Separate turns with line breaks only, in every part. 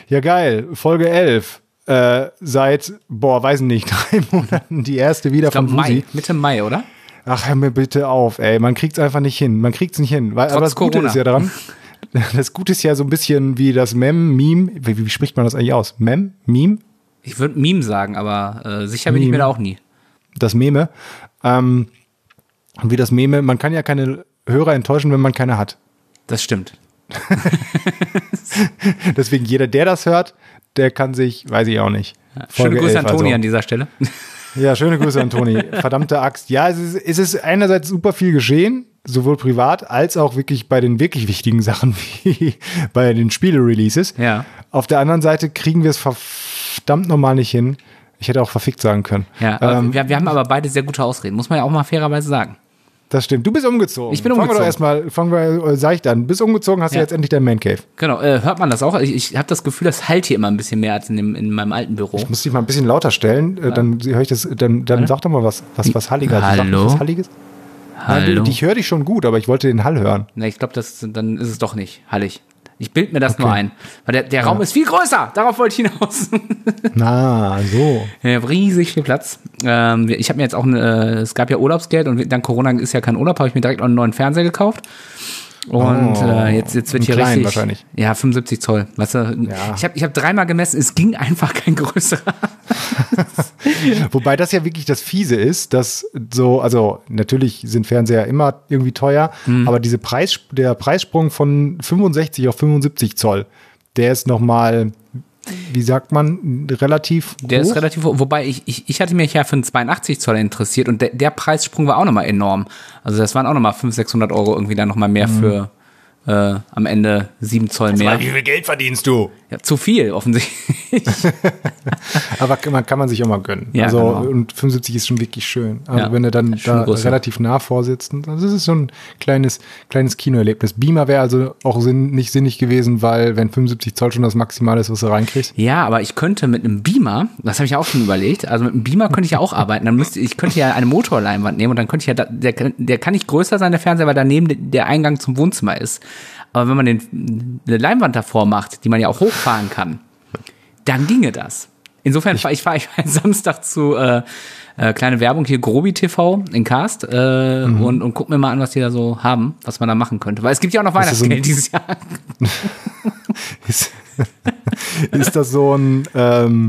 Ja, geil. Folge 11. Seit, weiß nicht, 3 Monaten die erste wieder von Fusi.
Mitte Mai, oder?
Ach, hör mir bitte auf, ey. Man kriegt's einfach nicht hin. Aber das Gute ist ja daran, das Gute ist ja so ein bisschen wie das Meme. Wie spricht man das eigentlich aus? Meme?
Ich würde Meme sagen, aber sicher bin ich mir da auch nie.
Das Meme. Und wie das Meme, man kann ja keine Hörer enttäuschen, wenn man keine hat.
Das stimmt.
Deswegen jeder, der das hört, der kann sich, weiß ich auch nicht.
Schöne Grüße an Toni an dieser Stelle.
Ja, schöne Grüße an Toni. Verdammte Axt. Ja, es ist einerseits super viel geschehen, sowohl privat als auch wirklich bei den wirklich wichtigen Sachen wie bei den Spiele-Releases.
Ja.
Auf der anderen Seite kriegen wir es verdammt normal nicht hin. Ich hätte auch verfickt sagen können.
Ja, wir haben aber beide sehr gute Ausreden, muss man ja auch mal fairerweise sagen.
Das stimmt. Du bist umgezogen.
Ich bin umgezogen.
Sag ich dann. Bist umgezogen, hast du jetzt endlich dein Man Cave.
Genau. Hört man das auch? Ich habe das Gefühl, das halt hier immer ein bisschen mehr als in meinem alten Büro.
Ich muss dich mal ein bisschen lauter stellen. Dann höre ich das. Dann sag doch mal was Halliges.
Hallo?
Was Halliges?
Hallo?
Ich höre dich schon gut, aber ich wollte den Hall hören.
Ne, ich glaube, dann ist es doch nicht hallig. Ich bild mir das nur ein. Weil der Raum ist viel größer. Darauf wollte ich hinaus.
Na, so.
Ja, riesig viel Platz. Ich habe mir jetzt auch es gab ja Urlaubsgeld und dank Corona ist ja kein Urlaub, habe ich mir direkt auch einen neuen Fernseher gekauft. Und jetzt wird hier richtig.
Wahrscheinlich.
Ja, 75 Zoll. Weißt du,
ja.
Ich hab 3-mal gemessen, es ging einfach kein größerer.
Wobei das ja wirklich das Fiese ist, dass also natürlich sind Fernseher immer irgendwie teuer, aber der Preissprung von 65 auf 75 Zoll, der ist nochmal, wie sagt man, relativ hoch.
Der ist relativ hoch, wobei ich hatte mich ja für einen 82 Zoll interessiert und der Preissprung war auch nochmal enorm. Also das waren auch nochmal 500-600 Euro irgendwie dann nochmal mehr für am Ende 7 Zoll mehr.
Wie viel Geld verdienst du?
Ja, zu viel, offensichtlich.
Aber kann man sich auch mal gönnen.
Ja,
also,
genau.
Und 75 ist schon wirklich schön. Also
Ja,
wenn du dann da
größer.
relativ nah vorsitzt, also das ist so ein kleines Kinoerlebnis. Beamer wäre also auch nicht sinnig gewesen, weil wenn 75 Zoll schon das Maximale ist, was du reinkriegst.
Ja, aber ich könnte mit einem Beamer, das habe ich auch schon überlegt, also mit einem Beamer könnte ich ja auch arbeiten. Ich könnte ja eine Motorleinwand nehmen und dann könnte ich ja, der kann nicht größer sein, der Fernseher, weil daneben der Eingang zum Wohnzimmer ist. Aber wenn man eine Leinwand davor macht, die man ja auch hochfahren kann, dann ginge das. Insofern fahre ich Samstag zu kleine Werbung hier, Grobi TV in Cast und guck mir mal an, was die da so haben, was man da machen könnte. Weil es gibt ja auch noch Weihnachtsgeld dieses Jahr.
Ist das so ein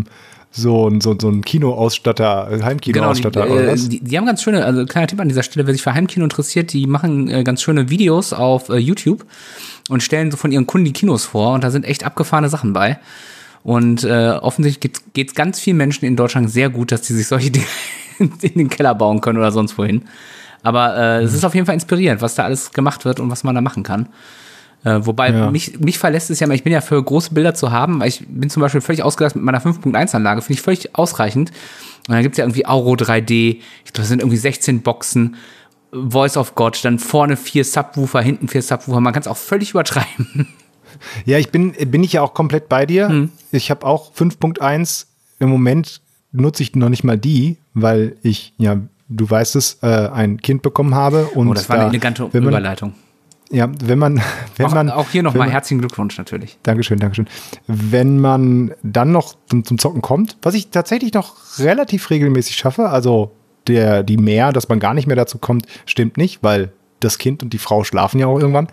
Kinoausstatter, Heimkinoausstatter
genau,
oder was?
Die haben ganz schöne, also kleiner Tipp an dieser Stelle, wer sich für Heimkino interessiert, die machen ganz schöne Videos auf YouTube und stellen so von ihren Kunden die Kinos vor und da sind echt abgefahrene Sachen bei. Und offensichtlich geht's ganz vielen Menschen in Deutschland sehr gut, dass die sich solche Dinge in den Keller bauen können oder sonst wohin. Aber es ist auf jeden Fall inspirierend, was da alles gemacht wird und was man da machen kann. Wobei mich verlässt es ja, ich bin ja für große Bilder zu haben, weil ich bin zum Beispiel völlig ausgelastet mit meiner 5.1-Anlage, finde ich völlig ausreichend. Und dann gibt's ja irgendwie Auro 3D, ich glaube, das sind irgendwie 16 Boxen, Voice of God, dann vorne 4 Subwoofer, hinten 4 Subwoofer, man kann es auch völlig übertreiben.
Ja, bin ich ja auch komplett bei dir. Ich habe auch 5.1, im Moment nutze ich noch nicht mal die, weil ich, ja, du weißt es, ein Kind bekommen habe. Und
das war eine elegante Überleitung.
Ja, wenn man
auch hier nochmal herzlichen Glückwunsch natürlich.
Dankeschön. Wenn man dann noch zum Zocken kommt, was ich tatsächlich noch relativ regelmäßig schaffe, also die mehr, dass man gar nicht mehr dazu kommt, stimmt nicht, weil das Kind und die Frau schlafen ja auch irgendwann,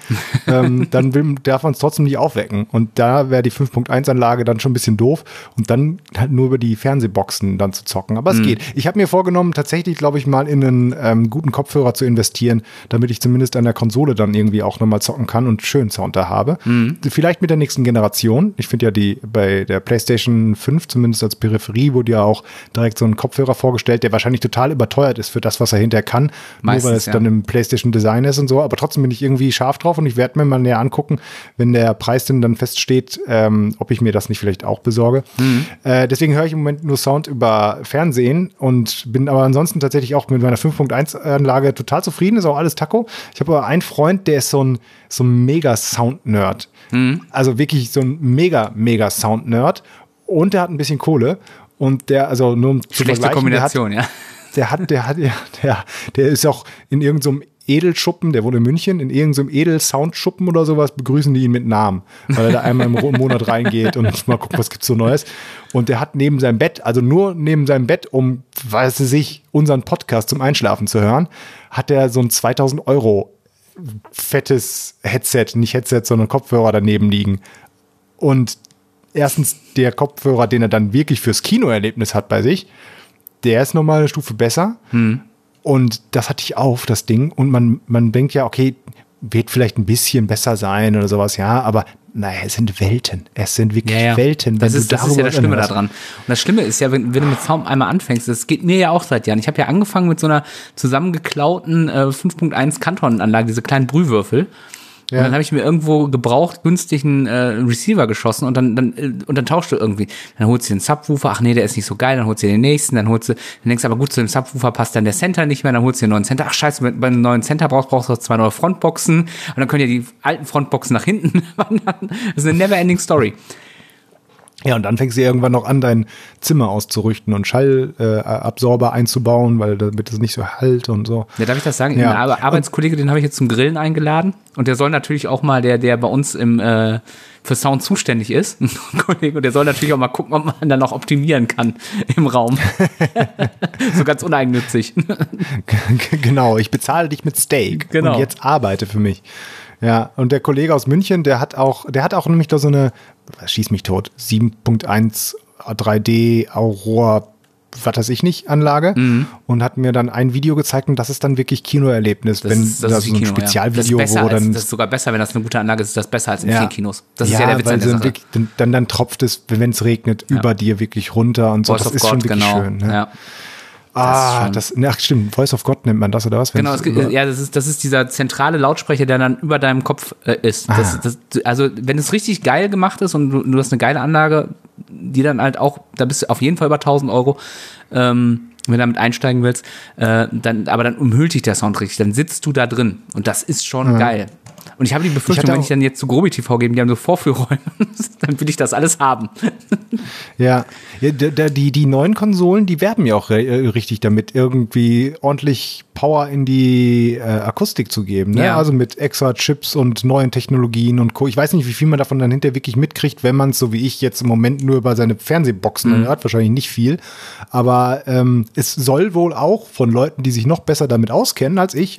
dann darf man es trotzdem nicht aufwecken. Und da wäre die 5.1-Anlage dann schon ein bisschen doof und dann halt nur über die Fernsehboxen dann zu zocken. Aber es geht. Ich habe mir vorgenommen, tatsächlich, glaube ich, mal in einen guten Kopfhörer zu investieren, damit ich zumindest an der Konsole dann irgendwie auch nochmal zocken kann und schönen Sound da habe. Vielleicht mit der nächsten Generation. Ich finde ja bei der PlayStation 5, zumindest als Peripherie, wurde ja auch direkt so ein Kopfhörer vorgestellt, der wahrscheinlich total überteuert ist für das, was er hinterher kann.
Meistens,
nur weil es dann im PlayStation Design ist und so, aber trotzdem bin ich irgendwie scharf drauf und ich werde mir mal näher angucken, wenn der Preis denn dann feststeht, ob ich mir das nicht vielleicht auch besorge. Deswegen höre ich im Moment nur Sound über Fernsehen und bin aber ansonsten tatsächlich auch mit meiner 5.1-Anlage total zufrieden, ist auch alles Taco. Ich habe aber einen Freund, der ist so ein Mega-Sound-Nerd. Also wirklich so ein mega Sound-Nerd und der hat ein bisschen Kohle und der, also nur um zu
schlechte
vergleichen,
Kombination, ja.
Der ist auch in irgendeinem Edelschuppen, der wohnt in München, in irgendeinem Edel-Soundschuppen oder sowas, begrüßen die ihn mit Namen, weil er da einmal im Monat reingeht und mal guckt, was gibt's so Neues. Und der hat neben seinem Bett, also nur neben seinem Bett, um, weiß ich nicht, unseren Podcast zum Einschlafen zu hören, hat er so ein 2.000 € fettes Headset, nicht Headset, sondern Kopfhörer daneben liegen. Und erstens der Kopfhörer, den er dann wirklich fürs Kinoerlebnis hat bei sich, der ist nochmal eine Stufe besser. Und das hatte ich auf, das Ding. Und man denkt ja, okay, wird vielleicht ein bisschen besser sein oder sowas, ja, aber naja, es sind Welten. Es sind wirklich Welten.
Das ist ja das Schlimme daran. Und das Schlimme ist ja, wenn du mit Sound einmal anfängst, das geht mir ja auch seit Jahren. Ich habe ja angefangen mit so einer zusammengeklauten 5.1 Kanton-Anlage, diese kleinen Brühwürfel. Und dann habe ich mir irgendwo gebraucht günstig einen Receiver geschossen und dann tauscht du irgendwie. Dann holst du den Subwoofer, ach nee, der ist nicht so geil, dann holst du den nächsten, dann denkst du, aber gut, zu dem Subwoofer passt dann der Center nicht mehr, dann holst du den neuen Center, ach scheiße, bei einem neuen Center brauchst du 2 neue Frontboxen und dann können ja die alten Frontboxen nach hinten wandern. Das ist eine never-ending Story.
Ja, und dann fängst du irgendwann noch an, dein Zimmer auszurichten und Schallabsorber einzubauen, weil damit es nicht so halt und so.
Ja, darf ich das sagen? Ja. Ein Arbeitskollege, den habe ich jetzt zum Grillen eingeladen und der soll natürlich auch mal, der bei uns für Sound zuständig ist, ein Kollege, und der soll natürlich auch mal gucken, ob man dann noch optimieren kann im Raum. So ganz uneigennützig.
Genau, ich bezahle dich mit Steak und jetzt arbeite für mich. Ja, und der Kollege aus München, der hat auch nämlich da so eine, schieß mich tot, 7.1 3D Aurora, was weiß ich nicht, Anlage und hat mir dann ein Video gezeigt und das ist dann wirklich Kinoerlebnis, das ist so ein Spezialvideo,
das ist sogar besser, wenn das eine gute Anlage ist das besser als in vielen Kinos. Das ist ja der Witz an der Sache.
Wirklich, dann tropft es, wenn es regnet, über dir wirklich runter und so.
Voice
das ist schon wirklich schön. Ne?
Ja.
Stimmt, Voice of God nennt man das, oder was?
Genau, das ist dieser zentrale Lautsprecher, der dann über deinem Kopf ist. Also, wenn es richtig geil gemacht ist und du hast eine geile Anlage, die dann halt auch, da bist du auf jeden Fall über 1.000 €, wenn du damit einsteigen willst, dann umhüllt dich der Sound richtig, dann sitzt du da drin und das ist schon geil. Und ich habe die Befürchtung, wenn ich dann jetzt zu Grobi TV gebe, die haben so Vorführräume, dann will ich das alles haben.
Ja, die neuen Konsolen, die werben ja auch richtig damit, irgendwie ordentlich Power in die Akustik zu geben. Ne? Ja. Also mit extra Chips und neuen Technologien und Co. Ich weiß nicht, wie viel man davon dann hinterher wirklich mitkriegt, wenn man es, so wie ich jetzt im Moment, nur über seine Fernsehboxen hört. Wahrscheinlich nicht viel. Aber es soll wohl auch von Leuten, die sich noch besser damit auskennen als ich,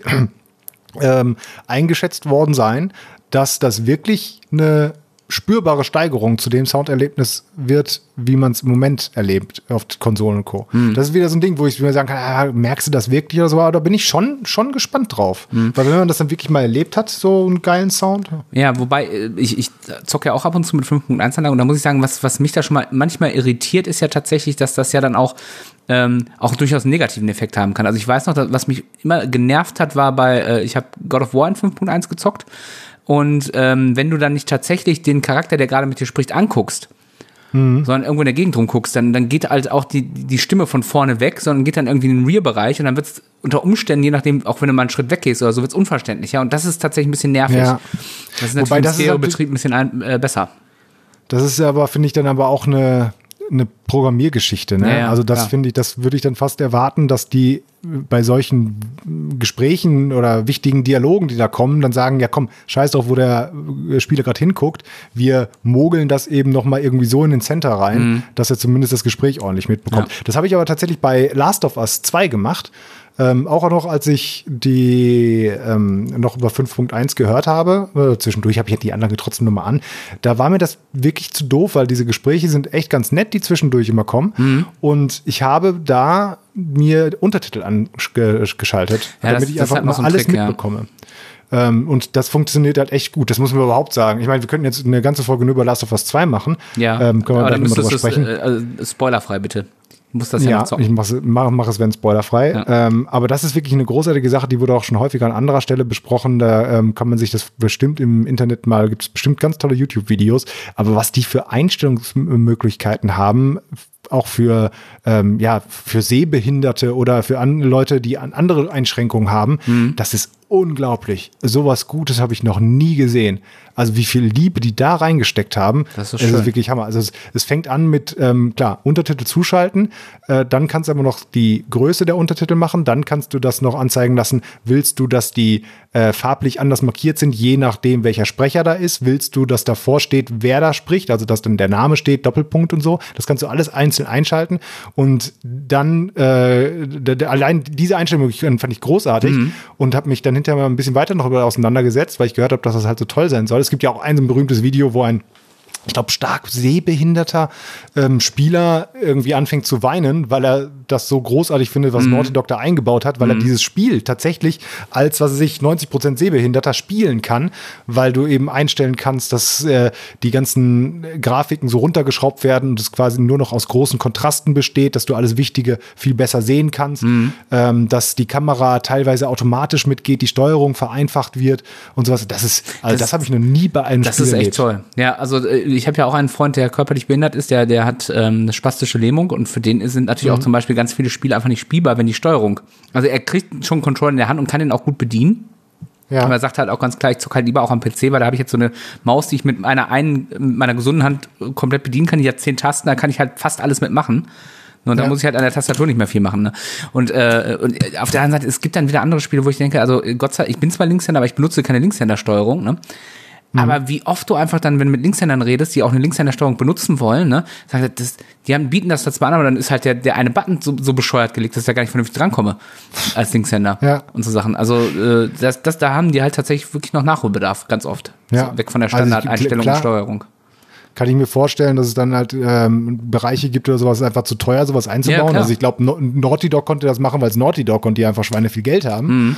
eingeschätzt worden sein, dass das wirklich eine spürbare Steigerung zu dem Sounderlebnis wird, wie man es im Moment erlebt auf Konsolen und Co. Das ist wieder so ein Ding, wo ich mir sagen kann, merkst du das wirklich oder so? Aber da bin ich schon gespannt drauf. Weil wenn man das dann wirklich mal erlebt hat, so einen geilen Sound.
Ja, wobei, ich zocke ja auch ab und zu mit 5.1 Anlagen und da muss ich sagen, was mich da schon mal manchmal irritiert, ist ja tatsächlich, dass das ja dann auch durchaus einen negativen Effekt haben kann. Also ich weiß noch, was mich immer genervt hat, war ich habe God of War in 5.1 gezockt. Und wenn du dann nicht tatsächlich den Charakter, der gerade mit dir spricht, anguckst, sondern irgendwo in der Gegend rumguckst, dann geht halt auch die Stimme von vorne weg, sondern geht dann irgendwie in den Rear-Bereich und dann wird es unter Umständen, je nachdem, auch wenn du mal einen Schritt weggehst oder so, wird es unverständlicher. Und das ist tatsächlich ein bisschen nervig. Ja. Das ist natürlich im Stereo-Betrieb ein bisschen besser.
Das ist aber, finde ich, dann aber auch eine Programmiergeschichte, ne? Ja, also das finde ich, das würde ich dann fast erwarten, dass die bei solchen Gesprächen oder wichtigen Dialogen, die da kommen, dann sagen, ja komm, scheiß drauf, wo der Spieler gerade hinguckt, wir mogeln das eben nochmal irgendwie so in den Center rein, dass er zumindest das Gespräch ordentlich mitbekommt. Ja. Das habe ich aber tatsächlich bei Last of Us 2 gemacht, auch noch, als ich die noch über 5.1 gehört habe, zwischendurch habe ich die Anlage trotzdem nochmal an, da war mir das wirklich zu doof, weil diese Gespräche sind echt ganz nett, die zwischendurch immer kommen und ich habe da mir Untertitel angeschaltet, damit ich einfach mal alles mitbekomme. Ja. Und das funktioniert halt echt gut, das muss man überhaupt sagen. Ich meine, wir könnten jetzt eine ganze Folge nur über Last of Us 2 machen.
Ja, können wir dann drüber sprechen. Spoilerfrei bitte. Muss das ja noch zocken.
Ich mach es, wenn spoilerfrei. Ja. Aber das ist wirklich eine großartige Sache, die wurde auch schon häufiger an anderer Stelle besprochen. Da kann man sich das bestimmt im Internet mal, gibt es bestimmt ganz tolle YouTube-Videos. Aber was die für Einstellungsmöglichkeiten haben, auch für Sehbehinderte oder für Leute, die andere Einschränkungen haben, das ist unglaublich. Sowas Gutes habe ich noch nie gesehen. Also wie viel Liebe die da reingesteckt haben,
das ist
es
schön.
ist wirklich Hammer. Also es fängt an mit, klar, Untertitel zuschalten, dann kannst du aber noch die Größe der Untertitel machen, dann kannst du das noch anzeigen lassen. Willst du, dass die farblich anders markiert sind, je nachdem, welcher Sprecher da ist? Willst du, dass davor steht, wer da spricht, also dass dann der Name steht, Doppelpunkt und so? Das kannst du alles einzeln einschalten und dann allein diese Einstellung fand ich großartig und habe mich dann hinterher mal ein bisschen weiter noch auseinandergesetzt, weil ich gehört habe, dass das halt so toll sein soll. Es gibt ja auch ein so ein berühmtes Video, wo ein, ich glaube, stark sehbehinderter Spieler irgendwie anfängt zu weinen, weil er das so großartig findet, was Naughty Dog da eingebaut hat, weil er dieses Spiel tatsächlich als, was weiß ich, 90% Sehbehinderter spielen kann, weil du eben einstellen kannst, dass die ganzen Grafiken so runtergeschraubt werden und es quasi nur noch aus großen Kontrasten besteht, dass du alles Wichtige viel besser sehen kannst, dass die Kamera teilweise automatisch mitgeht, die Steuerung vereinfacht wird und sowas. Das habe ich noch nie bei einem Spiel erlebt.
Das ist echt toll. Ja, also ich habe ja auch einen Freund, der körperlich behindert ist, der hat eine spastische Lähmung und für den sind natürlich auch zum Beispiel ganz viele Spiele einfach nicht spielbar, wenn die Steuerung, also er kriegt schon einen Controller in der Hand und kann den auch gut bedienen. Ja. Aber er sagt halt auch ganz klar, ich zocke halt lieber auch am PC, weil da habe ich jetzt so eine Maus, die ich mit meiner gesunden Hand komplett bedienen kann. Die hat 10 Tasten, da kann ich halt fast alles mitmachen. Und da muss ich halt an der Tastatur nicht mehr viel machen. Ne? Und auf der anderen Seite, es gibt dann wieder andere Spiele, wo ich denke, also Gott sei Dank, ich bin zwar Linkshänder, aber ich benutze keine Linkshändersteuerung, ne? Aber wie oft du einfach dann, wenn du mit Linkshändern redest, die auch eine Linkshändersteuerung benutzen wollen, ne, bieten das zwar an, aber dann ist halt der eine Button so bescheuert gelegt, dass ich da gar nicht vernünftig drankomme als Linkshänder und so Sachen. Also da haben die halt tatsächlich wirklich noch Nachholbedarf, ganz oft.
Ja.
So weg von der Standardeinstellung und Steuerung.
Kann ich mir vorstellen, dass es dann halt Bereiche gibt oder sowas, einfach zu teuer, sowas einzubauen. Ja, also ich glaube, Naughty Dog konnte das machen, weil es Naughty Dog und die einfach Schweine viel Geld haben.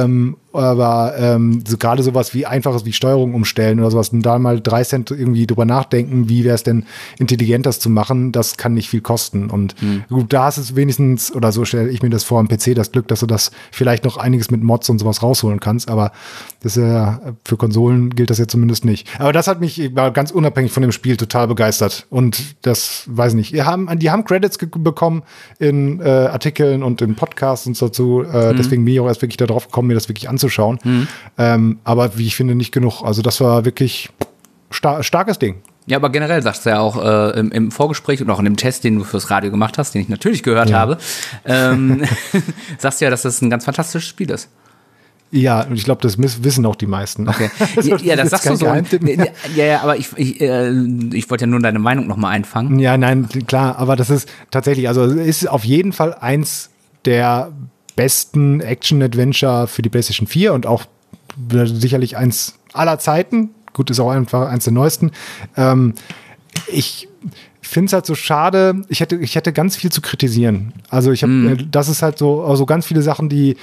Aber so gerade sowas wie Einfaches wie Steuerung umstellen oder sowas und da mal 3 Cent irgendwie drüber nachdenken, wie wäre es denn intelligent, das zu machen, das kann nicht viel kosten. Und gut, da hast es wenigstens, oder so stelle ich mir das vor am PC, das Glück, dass du das vielleicht noch einiges mit Mods und sowas rausholen kannst. Aber das ist ja, für Konsolen gilt das ja zumindest nicht. Aber das hat mich ganz unabhängig von dem Spiel total begeistert. Und das, weiß ich nicht, die haben Credits bekommen in Artikeln und in Podcasts und so dazu. Deswegen bin ich auch erst wirklich darauf gekommen, mir das wirklich anzuschauen. Aber wie ich finde, nicht genug. Also das war wirklich starkes Ding.
Ja, aber generell sagst du ja auch im Vorgespräch und auch in dem Test, den du fürs Radio gemacht hast, den ich natürlich gehört habe, sagst du ja, dass das ein ganz fantastisches Spiel ist.
Ja, und ich glaube, das wissen auch die meisten.
Okay. Ja, das sagst du so. Ja, aber ich wollte ja nur deine Meinung nochmal einfangen.
Ja, nein, klar, aber das ist tatsächlich, also ist auf jeden Fall eins der besten Action-Adventure für die PlayStation 4 und auch sicherlich eins aller Zeiten. Gut, ist auch einfach eins der neuesten. Ich finde es halt so schade, ich hätte ganz viel zu kritisieren. Also das ist halt so also ganz viele Sachen, die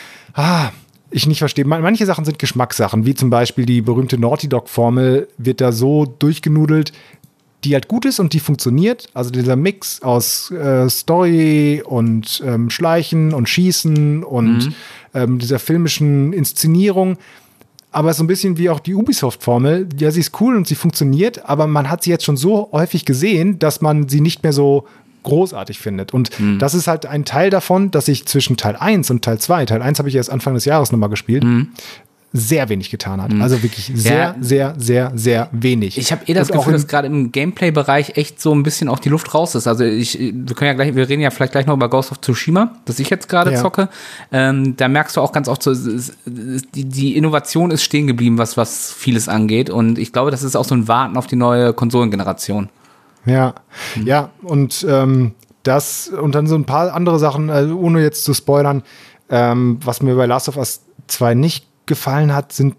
ich nicht verstehe. Manche Sachen sind Geschmackssachen, wie zum Beispiel die berühmte Naughty Dog-Formel wird da so durchgenudelt, die halt gut ist und die funktioniert. Also dieser Mix aus Story und Schleichen und Schießen und dieser filmischen Inszenierung. Aber so ein bisschen wie auch die Ubisoft-Formel. Ja, sie ist cool und sie funktioniert, aber man hat sie jetzt schon so häufig gesehen, dass man sie nicht mehr so großartig findet. Und das ist halt ein Teil davon, dass ich zwischen Teil 1 und Teil 2, Teil 1 habe ich erst Anfang des Jahres nochmal gespielt, sehr wenig getan hat. Also wirklich sehr, sehr, sehr, sehr wenig.
Ich habe das Gefühl, dass gerade im Gameplay-Bereich echt so ein bisschen auch die Luft raus ist. Also wir reden ja vielleicht gleich noch über Ghost of Tsushima, das ich jetzt gerade zocke. Da merkst du auch ganz oft so, die Innovation ist stehen geblieben, was vieles angeht. Und ich glaube, das ist auch so ein Warten auf die neue Konsolengeneration.
Ja, und das und dann so ein paar andere Sachen, ohne jetzt zu spoilern, was mir bei Last of Us 2 nicht gefallen hat, sind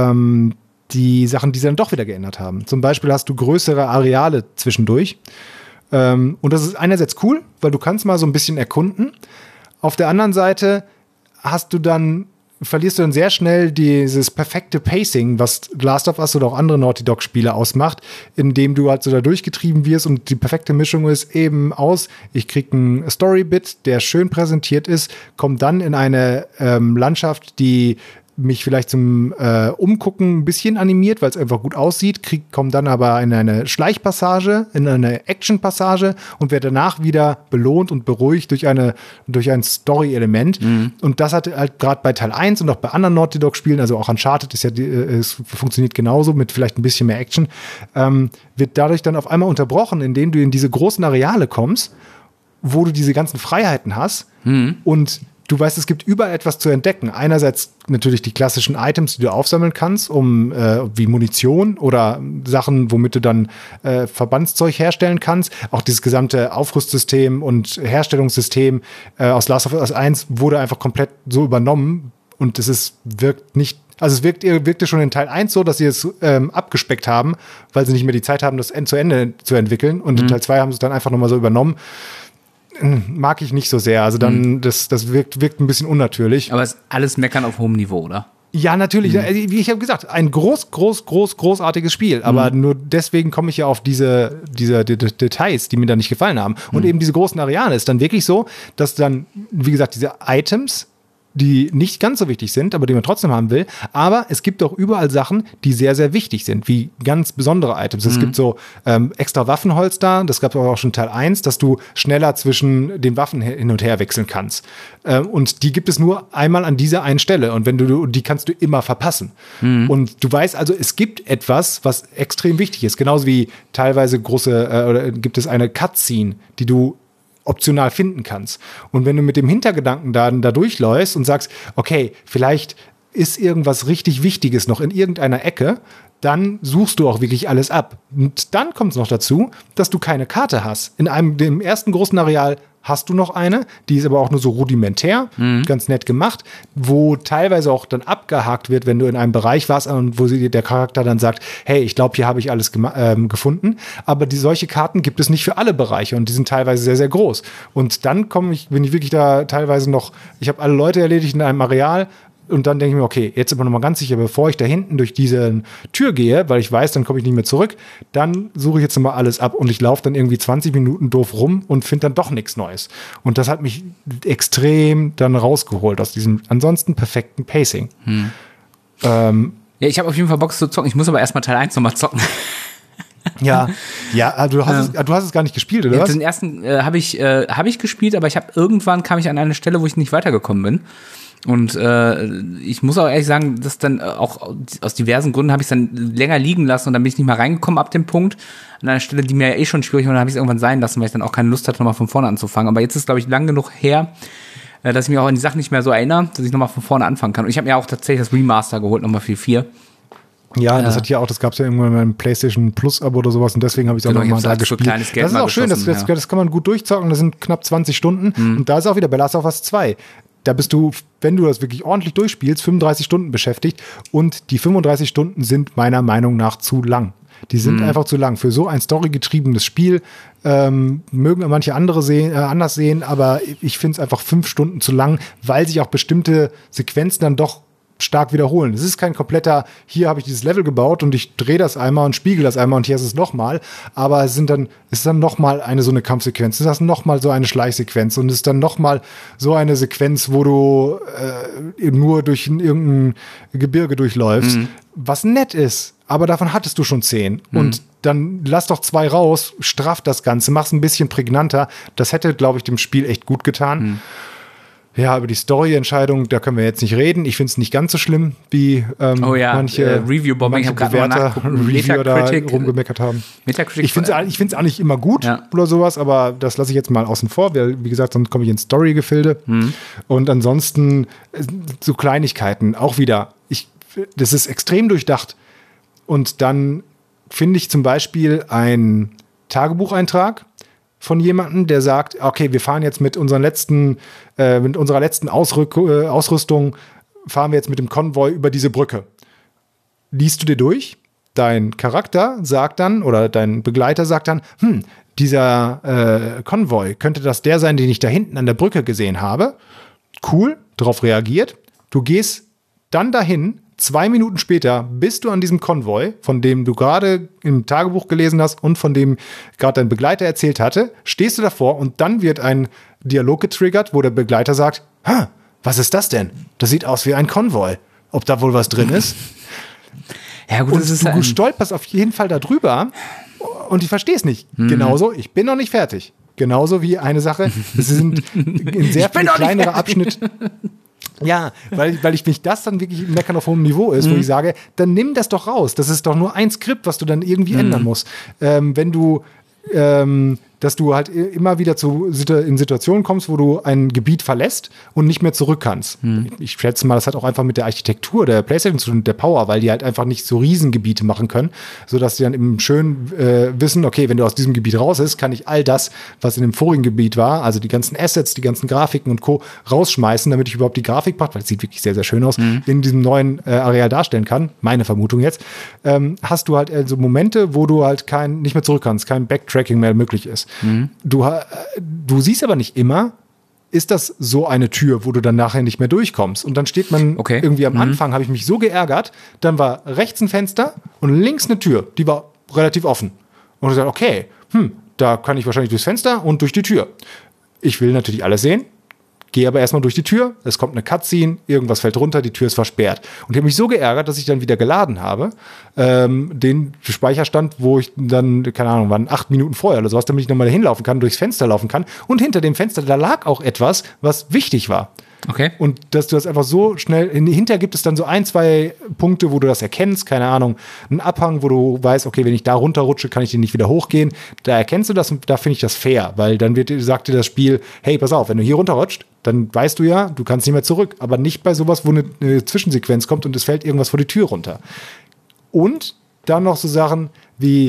die Sachen, die sie dann doch wieder geändert haben. Zum Beispiel hast du größere Areale zwischendurch. Und das ist einerseits cool, weil du kannst mal so ein bisschen erkunden. Auf der anderen Seite verlierst du dann sehr schnell dieses perfekte Pacing, was Last of Us oder auch andere Naughty Dog-Spiele ausmacht, indem du halt so da durchgetrieben wirst und die perfekte Mischung ist eben ich krieg einen Story-Bit, der schön präsentiert ist, kommt dann in eine Landschaft, die mich vielleicht zum Umgucken ein bisschen animiert, weil es einfach gut aussieht, komme dann aber in eine Schleichpassage, in eine Actionpassage und werde danach wieder belohnt und beruhigt durch ein Story-Element. Und das hat halt gerade bei Teil 1 und auch bei anderen Naughty Dog-Spielen, also auch Uncharted es funktioniert genauso mit vielleicht ein bisschen mehr Action, wird dadurch dann auf einmal unterbrochen, indem du in diese großen Areale kommst, wo du diese ganzen Freiheiten hast und du weißt, es gibt überall etwas zu entdecken. Einerseits natürlich die klassischen Items, die du aufsammeln kannst, wie Munition oder Sachen, womit du dann Verbandszeug herstellen kannst. Auch dieses gesamte Aufrüstsystem und Herstellungssystem aus Last of Us 1 wurde einfach komplett so übernommen und wirkte schon in Teil 1 so, dass sie es abgespeckt haben, weil sie nicht mehr die Zeit haben, das zu Ende zu entwickeln. Und in Teil 2 haben sie es dann einfach nochmal so übernommen. Mag ich nicht so sehr. Also dann, das wirkt ein bisschen unnatürlich.
Aber es ist alles Meckern auf hohem Niveau, oder?
Ja, natürlich. Wie ich habe gesagt, ein großartiges Spiel. Aber nur deswegen komme ich ja auf diese Details, die mir da nicht gefallen haben. Und eben diese großen Areale ist dann wirklich so, dass dann, wie gesagt, diese Items, die nicht ganz so wichtig sind, aber die man trotzdem haben will. Aber es gibt auch überall Sachen, die sehr, sehr wichtig sind, wie ganz besondere Items. Es gibt so extra Waffenholster, das gab es auch schon Teil 1, dass du schneller zwischen den Waffen hin und her wechseln kannst. Und die gibt es nur einmal an dieser einen Stelle. Und die kannst du immer verpassen. Und du weißt also, es gibt etwas, was extrem wichtig ist. Genauso wie teilweise oder gibt es eine Cutscene, die du optional finden kannst. Und wenn du mit dem Hintergedanken da durchläufst und sagst, okay, vielleicht ist irgendwas richtig Wichtiges noch in irgendeiner Ecke, dann suchst du auch wirklich alles ab. Und dann kommt es noch dazu, dass du keine Karte hast. Dem ersten großen Areal hast du noch eine, die ist aber auch nur so rudimentär, ganz nett gemacht, wo teilweise auch dann abgehakt wird, wenn du in einem Bereich warst und wo der Charakter dann sagt, hey, ich glaube, hier habe ich alles gefunden. Aber solche Karten gibt es nicht für alle Bereiche und die sind teilweise sehr, sehr groß. Und dann bin ich wirklich da teilweise ich habe alle Leute erledigt in einem Areal. Und dann denke ich mir, okay, jetzt aber nochmal ganz sicher, bevor ich da hinten durch diese Tür gehe, weil ich weiß, dann komme ich nicht mehr zurück, dann suche ich jetzt nochmal alles ab und ich laufe dann irgendwie 20 Minuten doof rum und finde dann doch nichts Neues. Und das hat mich extrem dann rausgeholt aus diesem ansonsten perfekten Pacing.
Ja, ich habe auf jeden Fall Bock zu zocken. Ich muss aber erstmal Teil 1 nochmal zocken.
Ja, du hast es gar nicht gespielt, oder was?
Den ersten habe ich gespielt, aber irgendwann kam ich an eine Stelle, wo ich nicht weitergekommen bin. Und ich muss auch ehrlich sagen, dass dann auch aus diversen Gründen habe ich es dann länger liegen lassen und dann bin ich nicht mehr reingekommen ab dem Punkt. An einer Stelle, die mir ja eh schon schwierig war, dann habe ich es irgendwann sein lassen, weil ich dann auch keine Lust hatte, nochmal von vorne anzufangen. Aber jetzt ist, glaube ich, lang genug her, dass ich mich auch an die Sachen nicht mehr so erinnere, dass ich nochmal von vorne anfangen kann. Und ich habe mir auch tatsächlich das Remaster geholt, nochmal für 4.
Ja, das gab es ja irgendwann beim PlayStation Plus-Abo oder sowas und deswegen habe ich es auch nochmal da gespielt.
Kleines Geld
das ist auch schön, das kann man gut durchzocken, das sind knapp 20 Stunden und da ist auch wieder bei Last of Us 2. Da bist du, wenn du das wirklich ordentlich durchspielst, 35 Stunden beschäftigt und die 35 Stunden sind meiner Meinung nach zu lang. Die sind einfach zu lang. Für so ein storygetriebenes Spiel mögen manche anders sehen, aber ich finde es einfach 5 Stunden zu lang, weil sich auch bestimmte Sequenzen dann doch stark wiederholen. Es ist kein kompletter, hier habe ich dieses Level gebaut und ich drehe das einmal und spiegel das einmal und hier ist es nochmal, aber es ist dann nochmal so eine Kampfsequenz, es ist nochmal so eine Schleichsequenz und es ist dann nochmal so eine Sequenz, wo du nur durch irgendein Gebirge durchläufst, was nett ist, aber davon hattest du schon 10 und dann lass doch 2 raus, straff das Ganze, mach's ein bisschen prägnanter, das hätte, glaube ich, dem Spiel echt gut getan. Ja, über die Story-Entscheidung, da können wir jetzt nicht reden. Ich finde es nicht ganz so schlimm, wie manche
Bewerter,
Reviewer da rumgemeckert haben. Ich finde es auch nicht immer gut oder sowas, aber das lasse ich jetzt mal außen vor. Wie gesagt, sonst komme ich ins Story-Gefilde. Und ansonsten so Kleinigkeiten, auch wieder. Das ist extrem durchdacht. Und dann finde ich zum Beispiel einen Tagebucheintrag von jemandem, der sagt, okay, wir fahren jetzt mit unserer letzten Ausrüstung, fahren wir jetzt mit dem Konvoi über diese Brücke. Liest du dir durch, dein Charakter sagt dann, oder dein Begleiter sagt dann, dieser Konvoi, könnte das der sein, den ich da hinten an der Brücke gesehen habe? Cool, darauf reagiert. Du gehst dann dahin, 2 Minuten später bist du an diesem Konvoi, von dem du gerade im Tagebuch gelesen hast und von dem gerade dein Begleiter erzählt hatte, stehst du davor und dann wird ein Dialog getriggert, wo der Begleiter sagt, was ist das denn? Das sieht aus wie ein Konvoi. ob da wohl was drin ist.
Ja, gut,
Und
das ist
du stolperst auf jeden Fall da drüber und ich verstehe es nicht. Genauso, ich bin noch nicht fertig. Genauso wie eine Sache, es sind in sehr viele kleinere Abschnitte. Ja, weil ich mich das dann wirklich meckern auf hohem Niveau ist, wo ich sage, dann nimm das doch raus. Das ist doch nur ein Skript, was du dann irgendwie ändern musst. Wenn du dass du halt immer wieder in Situationen kommst, wo du ein Gebiet verlässt und nicht mehr zurück kannst. Ich schätze mal, das hat auch einfach mit der Architektur der PlayStation zu tun, der Power, weil die halt einfach nicht so Riesengebiete machen können, sodass die dann eben schön wissen, okay, wenn du aus diesem Gebiet raus bist, kann ich all das, was in dem vorigen Gebiet war, also die ganzen Assets, die ganzen Grafiken und Co. rausschmeißen, damit ich überhaupt die Grafikpracht, weil es sieht wirklich sehr, sehr schön aus, in diesem neuen Areal darstellen kann. Meine Vermutung jetzt. Hast du halt so Momente, wo du halt nicht mehr zurück kannst, kein Backtracking mehr möglich ist. Du siehst aber nicht immer, ist das so eine Tür, wo du dann nachher nicht mehr durchkommst. Und dann steht man irgendwie am Anfang, habe ich mich so geärgert, dann war rechts ein Fenster und links eine Tür, die war relativ offen. Und ich dachte, okay, da kann ich wahrscheinlich durchs Fenster und durch die Tür. Ich will natürlich alles sehen, gehe aber erstmal durch die Tür, es kommt eine Cutscene, irgendwas fällt runter, die Tür ist versperrt. Und ich habe mich so geärgert, dass ich dann wieder geladen habe, den Speicherstand, wo ich dann, keine Ahnung, waren 8 Minuten vorher oder sowas, damit ich nochmal hinlaufen kann, durchs Fenster laufen kann. Und hinter dem Fenster, da lag auch etwas, was wichtig war.
Okay.
Und dass du das einfach so schnell, hinterher gibt es dann so 1, 2 Punkte, wo du das erkennst, keine Ahnung, einen Abhang, wo du weißt, okay, wenn ich da runterrutsche, kann ich den nicht wieder hochgehen. Da erkennst du das und da finde ich das fair, weil dann sagt dir das Spiel, hey, pass auf, wenn du hier runterrutscht, dann weißt du ja, du kannst nicht mehr zurück, aber nicht bei sowas, wo eine Zwischensequenz kommt und es fällt irgendwas vor die Tür runter. Und dann noch so Sachen wie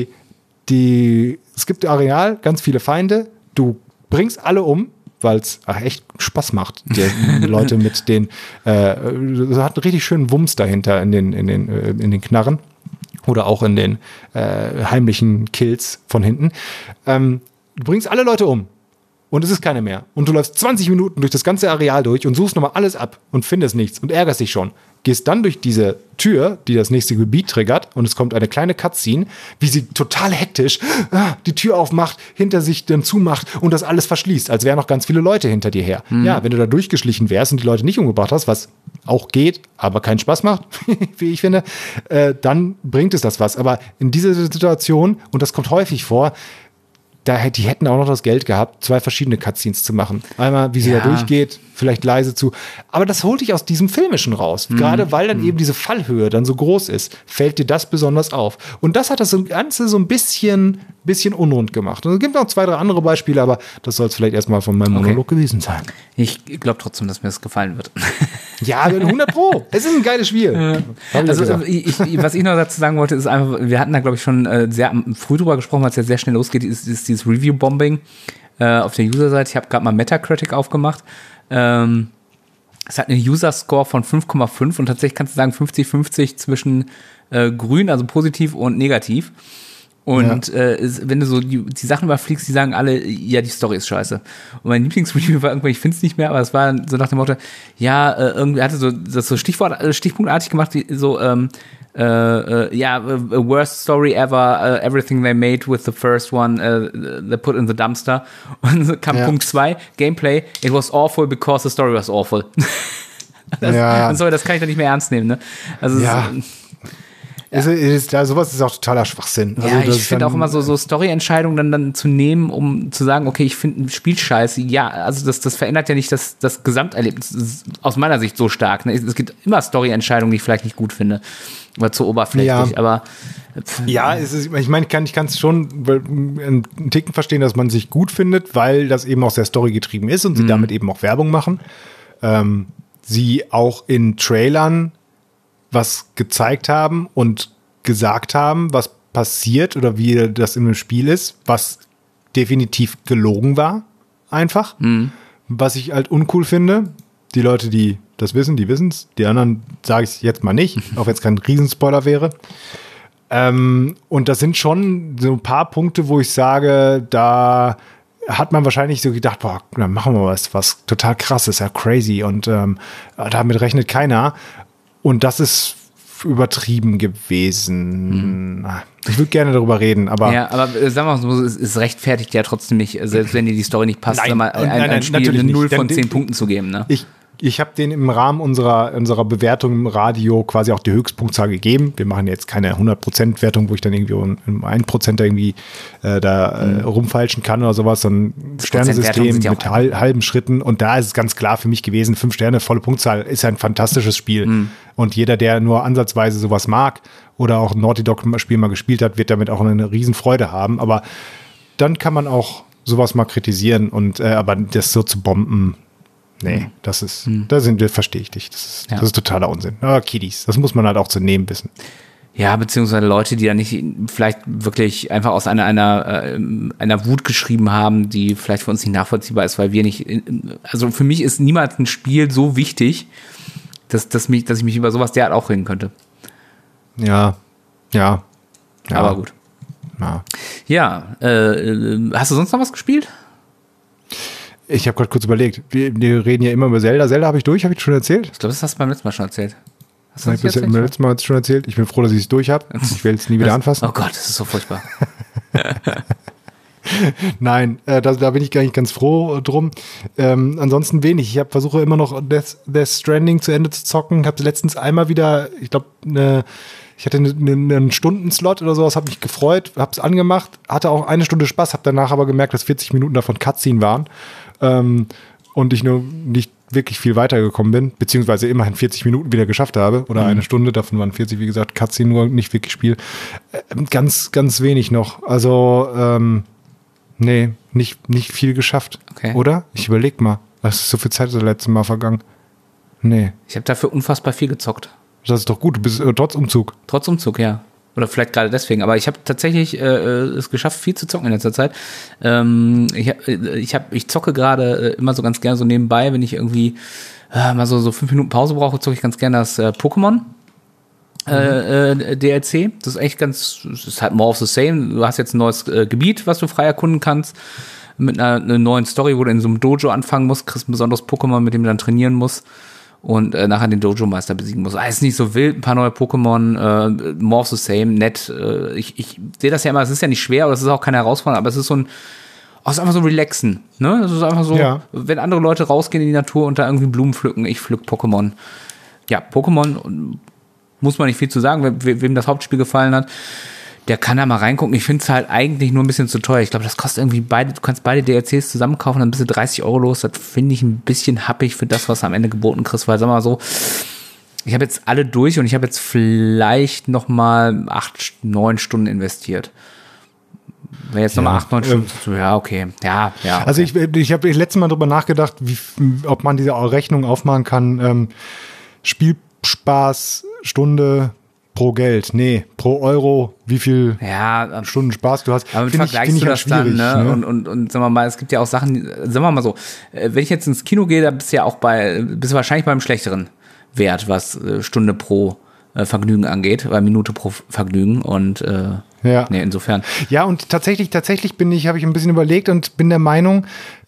es gibt im Areal ganz viele Feinde, du bringst alle um, weil es echt Spaß macht, die Leute mit den, hat einen richtig schönen Wumms dahinter in den Knarren oder auch in den heimlichen Kills von hinten. Du bringst alle Leute um und es ist keine mehr. Und du läufst 20 Minuten durch das ganze Areal durch und suchst nochmal alles ab und findest nichts und ärgerst dich schon. Gehst dann durch diese Tür, die das nächste Gebiet triggert und es kommt eine kleine Cutscene, wie sie total hektisch die Tür aufmacht, hinter sich dann zumacht und das alles verschließt, als wären noch ganz viele Leute hinter dir her. Ja, wenn du da durchgeschlichen wärst und die Leute nicht umgebracht hast, was auch geht, aber keinen Spaß macht, wie ich finde, dann bringt es das was. Aber in dieser Situation, und das kommt häufig vor, die hätten auch noch das Geld gehabt, 2 verschiedene Cutscenes zu machen. Einmal, wie sie da durchgeht, vielleicht leise zu. Aber das holt dich aus diesem Filmischen raus. Gerade weil dann eben diese Fallhöhe dann so groß ist, fällt dir das besonders auf. Und das hat das Ganze so ein bisschen unrund gemacht. Und es gibt noch 2, 3 andere Beispiele, aber das soll es vielleicht erstmal von meinem Monolog gewesen sein.
Ich glaube trotzdem, dass mir das gefallen wird.
Ja, 100 Pro. Es ist ein geiles Spiel.
Also, was ich noch dazu sagen wollte, ist einfach, wir hatten da, glaube ich, schon sehr früh drüber gesprochen, weil es ja sehr schnell losgeht, ist dieses Review-Bombing auf der User-Seite. Ich habe gerade mal Metacritic aufgemacht. Es hat einen User-Score von 5,5 und tatsächlich kannst du sagen 50-50 zwischen grün, also positiv und negativ. Und wenn du so die Sachen überfliegst, die sagen alle, ja, die Story ist scheiße. Und mein Lieblingsreview war irgendwann, ich finde es nicht mehr, aber es war so nach dem Motto, ja, irgendwie hatte so das so stichpunktartig gemacht, wie so, worst story ever, everything they made with the first one, they put in the dumpster. Und so kam Punkt 2, Gameplay, it was awful because the story was awful. Das kann ich doch nicht mehr ernst nehmen, ne? Also
sowas ist auch totaler Schwachsinn.
Ja, also, ich finde auch immer so Story-Entscheidungen dann zu nehmen, um zu sagen, okay, ich finde ein Spiel scheiße. Ja, also das verändert ja nicht das Gesamterlebnis aus meiner Sicht so stark. Ne? Es gibt immer Story-Entscheidungen, die ich vielleicht nicht gut finde. Oder zu oberflächlich, aber
ich meine, ich kann es schon einen Ticken verstehen, dass man sich gut findet, weil das eben auch sehr storygetrieben ist und sie damit eben auch Werbung machen. Sie auch in Trailern was gezeigt haben und gesagt haben, was passiert oder wie das in einem Spiel ist, was definitiv gelogen war, einfach. Was ich halt uncool finde. Die Leute, die das wissen, die wissen es. Die anderen sage ich jetzt mal nicht, auch wenn es kein Riesenspoiler wäre. Und das sind schon so ein paar Punkte, wo ich sage, da hat man wahrscheinlich so gedacht, boah, dann machen wir was total krasses, ja crazy und damit rechnet keiner. Und das ist übertrieben gewesen. Ich würde gerne darüber reden, aber...
Ja, aber sagen wir mal so, es rechtfertigt ja trotzdem nicht, selbst wenn dir die Story nicht passt, ein Spiel eine 0 von 10 Punkten zu geben. Ne?
Ich habe denen im Rahmen unserer Bewertung im Radio quasi auch die Höchstpunktzahl gegeben. Wir machen jetzt keine 100% Wertung, wo ich dann irgendwie um 1% irgendwie rumfeilschen kann oder sowas, sondern Sternesystem mit halben Schritten. Und da ist es ganz klar für mich gewesen, 5 Sterne, volle Punktzahl, ist ein fantastisches Spiel. Und jeder, der nur ansatzweise sowas mag oder auch ein Naughty Dog-Spiel mal gespielt hat, wird damit auch eine Riesenfreude haben. Aber dann kann man auch sowas mal kritisieren und aber das so zu bomben, nee, das ist, verstehe ich dich. Das ist totaler Unsinn. Aber Kiddies, das muss man halt auch zu nehmen wissen.
Ja, beziehungsweise Leute, die ja nicht vielleicht wirklich einfach aus einer Wut geschrieben haben, die vielleicht für uns nicht nachvollziehbar ist, weil wir nicht, also für mich ist niemals ein Spiel so wichtig, dass ich mich über sowas derart aufregen könnte.
Ja.
Aber gut. Ja, hast du sonst noch was gespielt?
Ich habe gerade kurz überlegt. Wir reden ja immer über Zelda. Zelda habe ich schon erzählt?
Ich glaube, das hast du beim letzten Mal schon erzählt.
Hast du das beim letzten Mal schon erzählt? Ich bin froh, dass ich es durch habe. Ich will es nie wieder anfassen.
Oh Gott, das ist so furchtbar.
Nein, da bin ich gar nicht ganz froh drum. Ansonsten wenig. Ich versuche immer noch Death Stranding zu Ende zu zocken. Habe letztens einmal wieder, ich glaube, ich hatte einen Stundenslot oder sowas, habe mich gefreut, habe es angemacht, hatte auch 1 Stunde Spaß, habe danach aber gemerkt, dass 40 Minuten davon Cutscene waren und ich nur nicht wirklich viel weitergekommen bin, beziehungsweise immerhin 40 Minuten wieder geschafft habe oder 1 Stunde, davon waren 40, wie gesagt, Cutscene, nur nicht wirklich Spiel. Ganz, ganz wenig noch. Also, nee, nicht viel geschafft.
Okay.
Oder? Ich überleg mal, was ist so viel Zeit das letzte Mal vergangen? Nee.
Ich habe dafür unfassbar viel gezockt.
Das ist doch gut, du bist trotz Umzug.
Trotz Umzug, ja. Oder vielleicht gerade deswegen. Aber ich habe tatsächlich es geschafft, viel zu zocken in letzter Zeit. Ich zocke gerade immer so ganz gerne so nebenbei, wenn ich irgendwie mal so 5 Minuten Pause brauche, zocke ich ganz gerne das Pokémon DLC. Das ist echt das ist halt more of the same. Du hast jetzt ein neues Gebiet, was du frei erkunden kannst. Mit einer neuen Story, wo du in so einem Dojo anfangen musst, kriegst ein besonderes Pokémon, mit dem du dann trainieren musst. Und nachher den Dojo-Meister besiegen muss. Ist nicht so wild, ein paar neue Pokémon, more of the same, nett. Ich sehe das ja immer, es ist ja nicht schwer, aber es ist auch keine Herausforderung, aber es ist es ist einfach so relaxen. Ne? Es ist einfach so, wenn andere Leute rausgehen in die Natur und da irgendwie Blumen pflücken, ich pflück Pokémon. Ja, Pokémon, muss man nicht viel zu sagen, wem das Hauptspiel gefallen hat. Der kann da mal reingucken. Ich finde es halt eigentlich nur ein bisschen zu teuer. Ich glaube, das kostet irgendwie du kannst beide DLCs zusammen kaufen, dann bist du 30 € los. Das finde ich ein bisschen happig für das, was du am Ende geboten kriegst. Weil, sag mal so, ich habe jetzt alle durch und ich habe jetzt vielleicht noch mal 8-9 Stunden investiert. Wenn jetzt nochmal 8-9 Stunden, ja, okay. Ja. Okay.
Also ich habe letztes Mal drüber nachgedacht, ob man diese Rechnung aufmachen kann. Spielspaß, Stunde pro Geld, nee, pro Euro, wie viel Stunden Spaß du hast.
Aber mit vergleichst du das dann, ne? Und sagen wir mal, es gibt ja auch Sachen, sagen wir mal so, wenn ich jetzt ins Kino gehe, da bist du ja auch bist du wahrscheinlich beim schlechteren Wert, was Stunde pro Vergnügen angeht, oder Minute pro Vergnügen und nee, insofern.
Ja, und tatsächlich habe ich ein bisschen überlegt und bin der Meinung,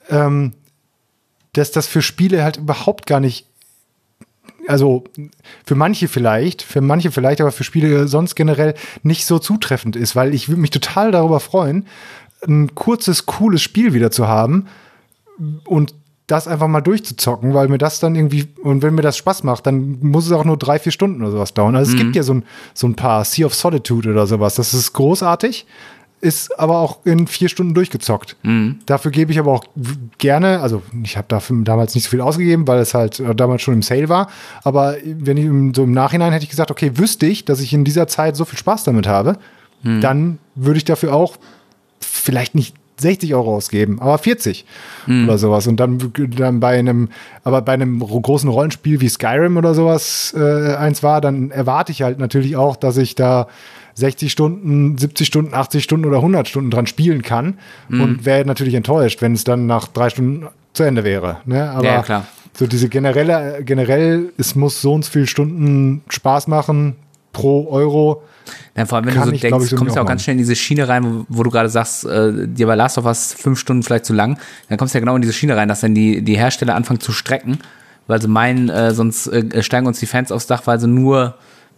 dass das für Spiele halt überhaupt gar nicht, also für manche vielleicht, aber für Spiele sonst generell nicht so zutreffend ist, weil ich würde mich total darüber freuen, ein kurzes, cooles Spiel wieder zu haben und das einfach mal durchzuzocken, weil mir das dann irgendwie, und wenn mir das Spaß macht, dann muss es auch nur 3-4 Stunden oder sowas dauern. Also es gibt ja so ein paar Sea of Solitude oder sowas, das ist großartig, ist aber auch in 4 Stunden durchgezockt. Dafür gebe ich aber auch gerne, also ich habe dafür damals nicht so viel ausgegeben, weil es halt damals schon im Sale war, aber wenn ich so im Nachhinein hätte ich gesagt, okay, wüsste ich, dass ich in dieser Zeit so viel Spaß damit habe, dann würde ich dafür auch vielleicht nicht 60 € ausgeben, aber 40 oder sowas. Und dann bei einem großen Rollenspiel wie Skyrim oder sowas eins war, dann erwarte ich halt natürlich auch, dass ich da 60 Stunden, 70 Stunden, 80 Stunden oder 100 Stunden dran spielen kann und wäre natürlich enttäuscht, wenn es dann nach 3 Stunden zu Ende wäre. Ne? Aber
ja, klar.
So diese generell, es muss so und so viele Stunden Spaß machen pro Euro.
Ja, vor allem, wenn du so denkst, kommst du auch ganz schnell in diese Schiene rein, wo du gerade sagst, dir war Last of Us 5 Stunden vielleicht zu lang, dann kommst du ja genau in diese Schiene rein, dass dann die Hersteller anfangen zu strecken, weil sie meinen, sonst steigen uns die Fans aufs Dach, weil sie nur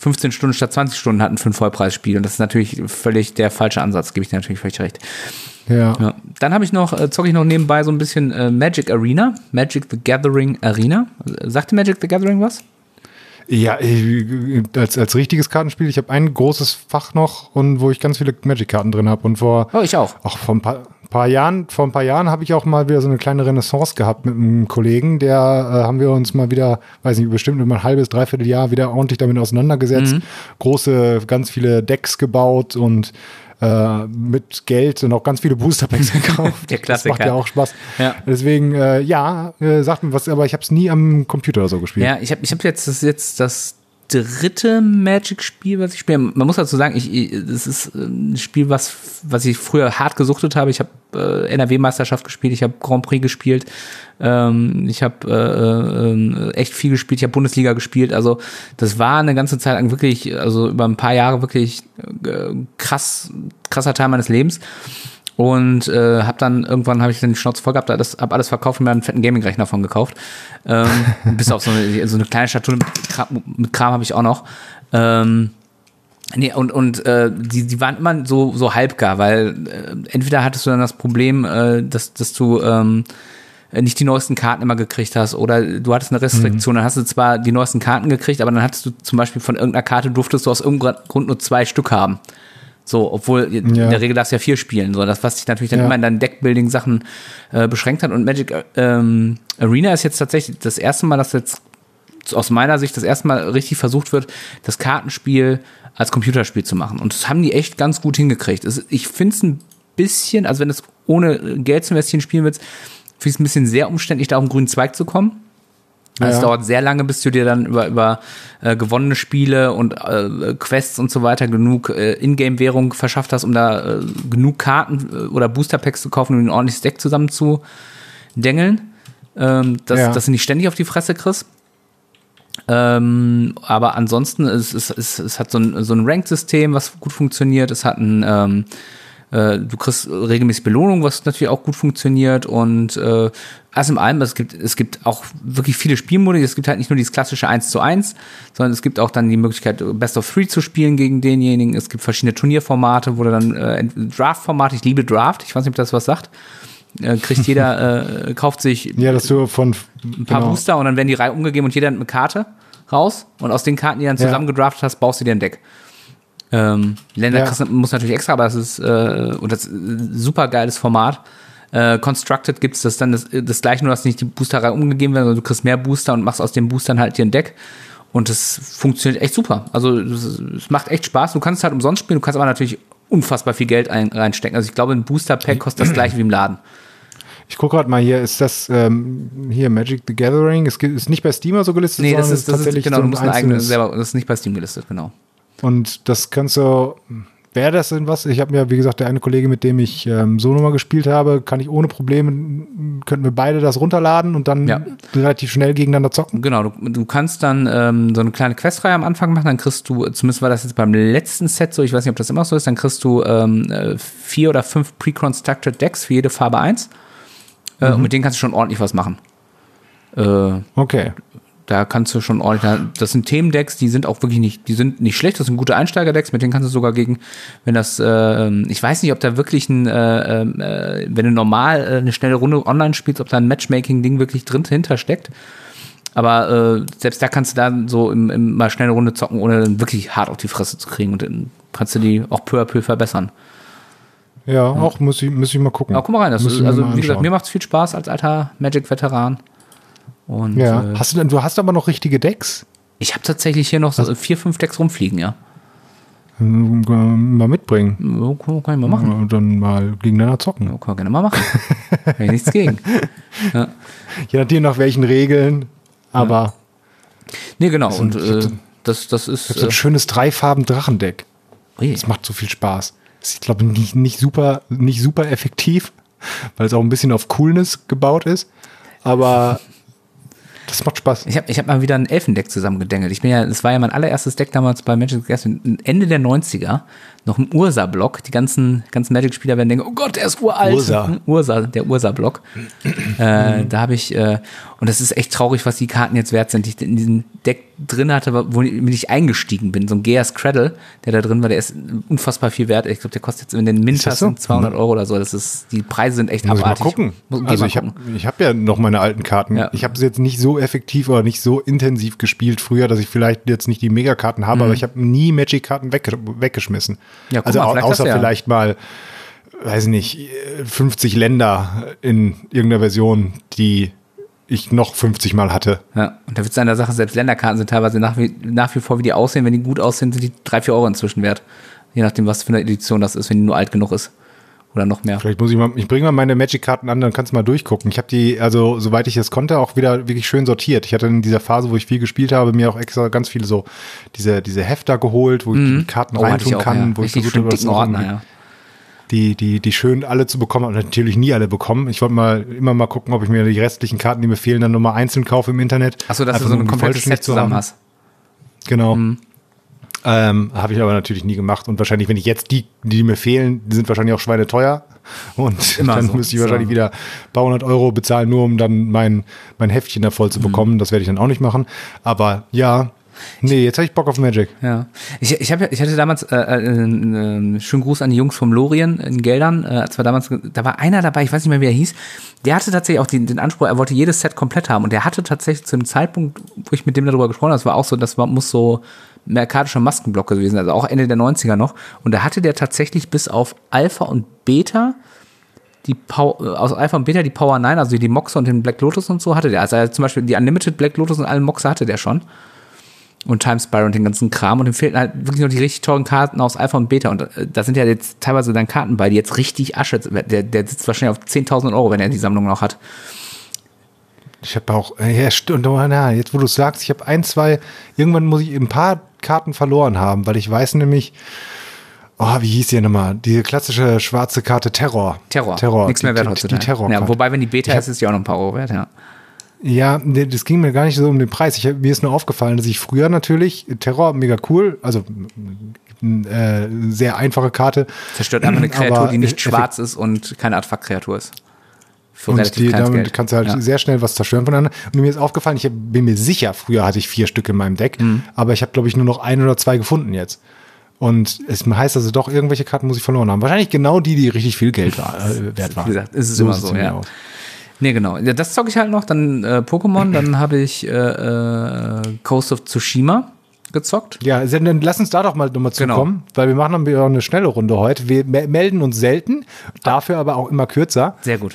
15 Stunden statt 20 Stunden hatten für ein Vollpreisspiel. Und das ist natürlich völlig der falsche Ansatz, gebe ich dir natürlich völlig recht. Ja. Dann zocke ich noch nebenbei so ein bisschen Magic Arena, Magic the Gathering Arena. Sagte Magic the Gathering was?
Ja, als richtiges Kartenspiel, ich habe ein großes Fach noch und wo ich ganz viele Magic-Karten drin habe. Und
ich auch.
Auch vor ein paar Jahren habe ich auch mal wieder so eine kleine Renaissance gehabt mit einem Kollegen, der haben wir uns mal wieder, weiß nicht, bestimmt über ein halbes, dreiviertel Jahr wieder ordentlich damit auseinandergesetzt. Ganz viele Decks gebaut und mit Geld und auch ganz viele Booster-Packs gekauft.
Der Klassiker.
Das macht ja auch Spaß.
Ja.
Deswegen, sagt mir was, aber ich habe es nie am Computer so gespielt.
Ja, ich hab jetzt das dritte Magic-Spiel, was ich spiele. Man muss dazu sagen, das ist ein Spiel, was ich früher hart gesuchtet habe. Ich habe NRW-Meisterschaft gespielt, ich habe Grand Prix gespielt, ich habe echt viel gespielt, ich habe Bundesliga gespielt. Also das war eine ganze Zeit lang wirklich, also über ein paar Jahre wirklich krasser Teil meines Lebens. Und irgendwann habe ich dann die Schnauze voll gehabt, hab alles verkauft und mir einen fetten Gaming-Rechner von gekauft. Bis auf so eine kleine Schatulle mit Kram habe ich auch noch. Die waren immer so halbgar, weil entweder hattest du dann das Problem, dass du nicht die neuesten Karten immer gekriegt hast oder du hattest eine Restriktion, dann hast du zwar die neuesten Karten gekriegt, aber dann hattest du zum Beispiel von irgendeiner Karte durftest du aus irgendeinem Grund nur 2 Stück haben. So, obwohl in der Regel darfst du ja 4 spielen. So, das, was dich natürlich dann immer in deinen Deckbuilding-Sachen beschränkt hat. Und Magic Arena ist jetzt tatsächlich das erste Mal, dass jetzt aus meiner Sicht das erste Mal richtig versucht wird, das Kartenspiel als Computerspiel zu machen. Und das haben die echt ganz gut hingekriegt. Ich finde es ein bisschen, also wenn du es ohne Geld zu investieren spielen willst, finde ich es ein bisschen sehr umständlich, da auf den grünen Zweig zu kommen. Es dauert sehr lange, bis du dir dann über gewonnene Spiele und Quests und so weiter genug Ingame-Währung verschafft hast, um da genug Karten oder Booster-Packs zu kaufen, um ein ordentliches Deck zusammen zu dengeln. Dass du nicht ständig auf die Fresse kriegst. Aber ansonsten, es hat so ein Ranked-System, was gut funktioniert. Es hat du kriegst regelmäßig Belohnung, was natürlich auch gut funktioniert und also in allem, es gibt auch wirklich viele Spielmodi. Es gibt halt nicht nur dieses klassische 1:1, sondern es gibt auch dann die Möglichkeit, Best of 3 zu spielen gegen denjenigen. Es gibt verschiedene Turnierformate, wo du dann Draft-Formate, ich liebe Draft, ich weiß nicht, ob das was sagt. Kriegt jeder, kauft sich
dass du von
ein paar Booster und dann werden die Reihe umgegeben und jeder hat eine Karte raus und aus den Karten, die du dann zusammen gedraftet hast, baust du dir ein Deck. Länder muss natürlich extra, aber das ist super geiles Format. Constructed gibt es das gleiche, nur dass nicht die Boosterreihe umgegeben werden, sondern du kriegst mehr Booster und machst aus den Boostern halt dir ein Deck. Und das funktioniert echt super. Also es macht echt Spaß. Du kannst es halt umsonst spielen, du kannst aber natürlich unfassbar viel Geld reinstecken. Also ich glaube, ein Booster-Pack kostet das gleiche wie im Laden.
Ich gucke gerade mal hier, ist das hier Magic the Gathering? Ist nicht bei Steam so gelistet?
Nee, das ist genau,
so
du musst eine eigene selber, das ist nicht bei Steam gelistet, genau.
Und das kannst du, wäre das denn was? Ich habe mir, wie gesagt, der eine Kollege, mit dem ich so nochmal gespielt habe, kann ich ohne Probleme, könnten wir beide das runterladen und dann relativ schnell gegeneinander zocken.
Genau, du kannst dann so eine kleine Questreihe am Anfang machen, dann kriegst du, zumindest war das jetzt beim letzten Set so, ich weiß nicht, ob das immer so ist, dann kriegst du 4 oder 5 pre-constructed Decks für jede Farbe 1 und mit denen kannst du schon ordentlich was machen.
Okay.
Da kannst du schon ordentlich, das sind Themendecks, die sind auch wirklich nicht schlecht, das sind gute Einsteigerdecks, mit denen kannst du sogar ich weiß nicht, ob da wirklich wenn du normal eine schnelle Runde online spielst, ob da ein Matchmaking-Ding wirklich hinter steckt. Aber selbst da kannst du dann so im mal schnelle Runde zocken, ohne dann wirklich hart auf die Fresse zu kriegen und dann kannst du die auch peu à peu verbessern.
Ja, auch muss ich mal gucken.
Aber guck mal rein, wie gesagt, mir macht es viel Spaß als alter Magic-Veteran. Und,
du hast aber noch richtige Decks?
Ich habe tatsächlich hier noch so 4, 5 Decks rumfliegen, ja.
Mal mitbringen.
Kann ich mal machen.
Und dann mal gegeneinander zocken.
Ja, kann ich gerne mal machen. Habe ich nichts gegen. Ja.
Je nachdem nach welchen Regeln, aber.
Nee, genau. Und das ist.
Ich hab so ein schönes 3-Farben-Drachendeck. Das macht so viel Spaß. Das ist, ich glaube, nicht super effektiv, weil es auch ein bisschen auf Coolness gebaut ist. Aber das macht Spaß.
Ich hab mal wieder ein Elfendeck zusammengedengelt. Das war ja mein allererstes Deck damals bei Magic the Gathering, Ende der 90er. noch im Ursa-Block. Die ganzen Magic-Spieler werden denken, oh Gott, der ist uralt. Der Ursa-Block. Da habe ich, und das ist echt traurig, was die Karten jetzt wert sind, die ich in diesem Deck drin hatte, womit ich eingestiegen bin. So ein Geas Cradle, der da drin war, der ist unfassbar viel wert. Ich glaube, der kostet jetzt, wenn den Mint hast, so? 200 Euro oder so. Die Preise sind echt abartig.
Muss ich mal gucken. Also ich habe ja noch meine alten Karten. Ja. Ich habe sie jetzt nicht so effektiv oder nicht so intensiv gespielt früher, dass ich vielleicht jetzt nicht die Megakarten habe, aber ich habe nie Magic-Karten weggeschmissen.
Ja,
also
mal,
außer vielleicht mal, weiß nicht, 50 Länder in irgendeiner Version, die ich noch 50 Mal hatte.
Ja, und da wird es an der Sache, selbst Länderkarten sind teilweise nach wie vor, wie die aussehen. Wenn die gut aussehen, sind die 3-4 Euro inzwischen wert. Je nachdem, was für eine Edition das ist, wenn die nur alt genug ist. Oder noch mehr.
Vielleicht ich bringe mal meine Magic-Karten an, dann kannst du mal durchgucken. Ich habe die, also soweit ich es konnte, auch wieder wirklich schön sortiert. Ich hatte in dieser Phase, wo ich viel gespielt habe, mir auch extra ganz viele so diese Hefter geholt, wo ich die Karten reintun kann,
ja.
wo ich versucht habe, das
Ordner,
die schön alle zu bekommen und natürlich nie alle bekommen. Ich wollte immer mal gucken, ob ich mir die restlichen Karten, die mir fehlen, dann nochmal einzeln kaufe im Internet.
Achso, dass du so ein komplettes Set zusammen hast.
Genau. Habe ich aber natürlich nie gemacht. Und wahrscheinlich, wenn ich jetzt die mir fehlen, die sind wahrscheinlich auch schweineteuer. Und immer dann müsste ich wahrscheinlich wieder ein paar 100 Euro bezahlen, nur um dann mein Heftchen da voll zu bekommen. Das werde ich dann auch nicht machen. Aber ja, nee, jetzt habe ich Bock auf Magic.
Ja. Ich hatte damals schönen Gruß an die Jungs vom Lorien in Geldern. Da war einer dabei, ich weiß nicht mehr, wie er hieß. Der hatte tatsächlich auch den Anspruch, er wollte jedes Set komplett haben. Und der hatte tatsächlich zu dem Zeitpunkt, wo ich mit dem darüber gesprochen habe, das war auch so, muss so ein arkadischer Maskenblock gewesen, also auch Ende der 90er noch. Und da hatte der tatsächlich bis auf Alpha und Beta aus Alpha und Beta die Power 9, also die Moxe und den Black Lotus und so hatte der. Also zum Beispiel die Unlimited Black Lotus und alle Moxe hatte der schon. Und Time Spiral und den ganzen Kram. Und dem fehlten halt wirklich noch die richtig teuren Karten aus Alpha und Beta. Und da sind ja jetzt teilweise dann Karten bei, die jetzt richtig Asche, der sitzt wahrscheinlich auf 10.000 Euro, wenn er die Sammlung noch hat.
Ich habe auch, ja stimmt, jetzt wo du es sagst, ich habe irgendwann muss ich ein paar Karten verloren haben, weil ich weiß nämlich, wie hieß die nochmal? Diese klassische schwarze Karte Terror.
Nichts mehr wert heutzutage.
Die Terror.
Ja, wobei, wenn die Beta ist die auch noch ein paar Euro wert, ja.
Ja, das ging mir gar nicht so um den Preis. Mir ist nur aufgefallen, dass ich früher natürlich, Terror, mega cool, also sehr einfache Karte.
Zerstört einfach eine Kreatur, die nicht schwarz ist und keine Artefakt-Kreatur ist.
Und damit kannst du halt sehr schnell was zerstören voneinander. Und mir ist aufgefallen, ich bin mir sicher, früher hatte ich 4 Stück in meinem Deck, aber ich habe, glaube ich, nur noch 1 oder 2 gefunden jetzt. Und es heißt also doch, irgendwelche Karten muss ich verloren haben. Wahrscheinlich genau die richtig viel Geld wert waren.
Wie gesagt, ist es immer so, ja. Nee, genau. Ja, das zocke ich halt noch, dann Pokémon, dann habe ich Ghost of Tsushima gezockt.
Ja, dann lass uns da doch mal nochmal zukommen, weil wir machen dann eine schnelle Runde heute. Wir melden uns selten, dafür aber auch immer kürzer.
Sehr gut.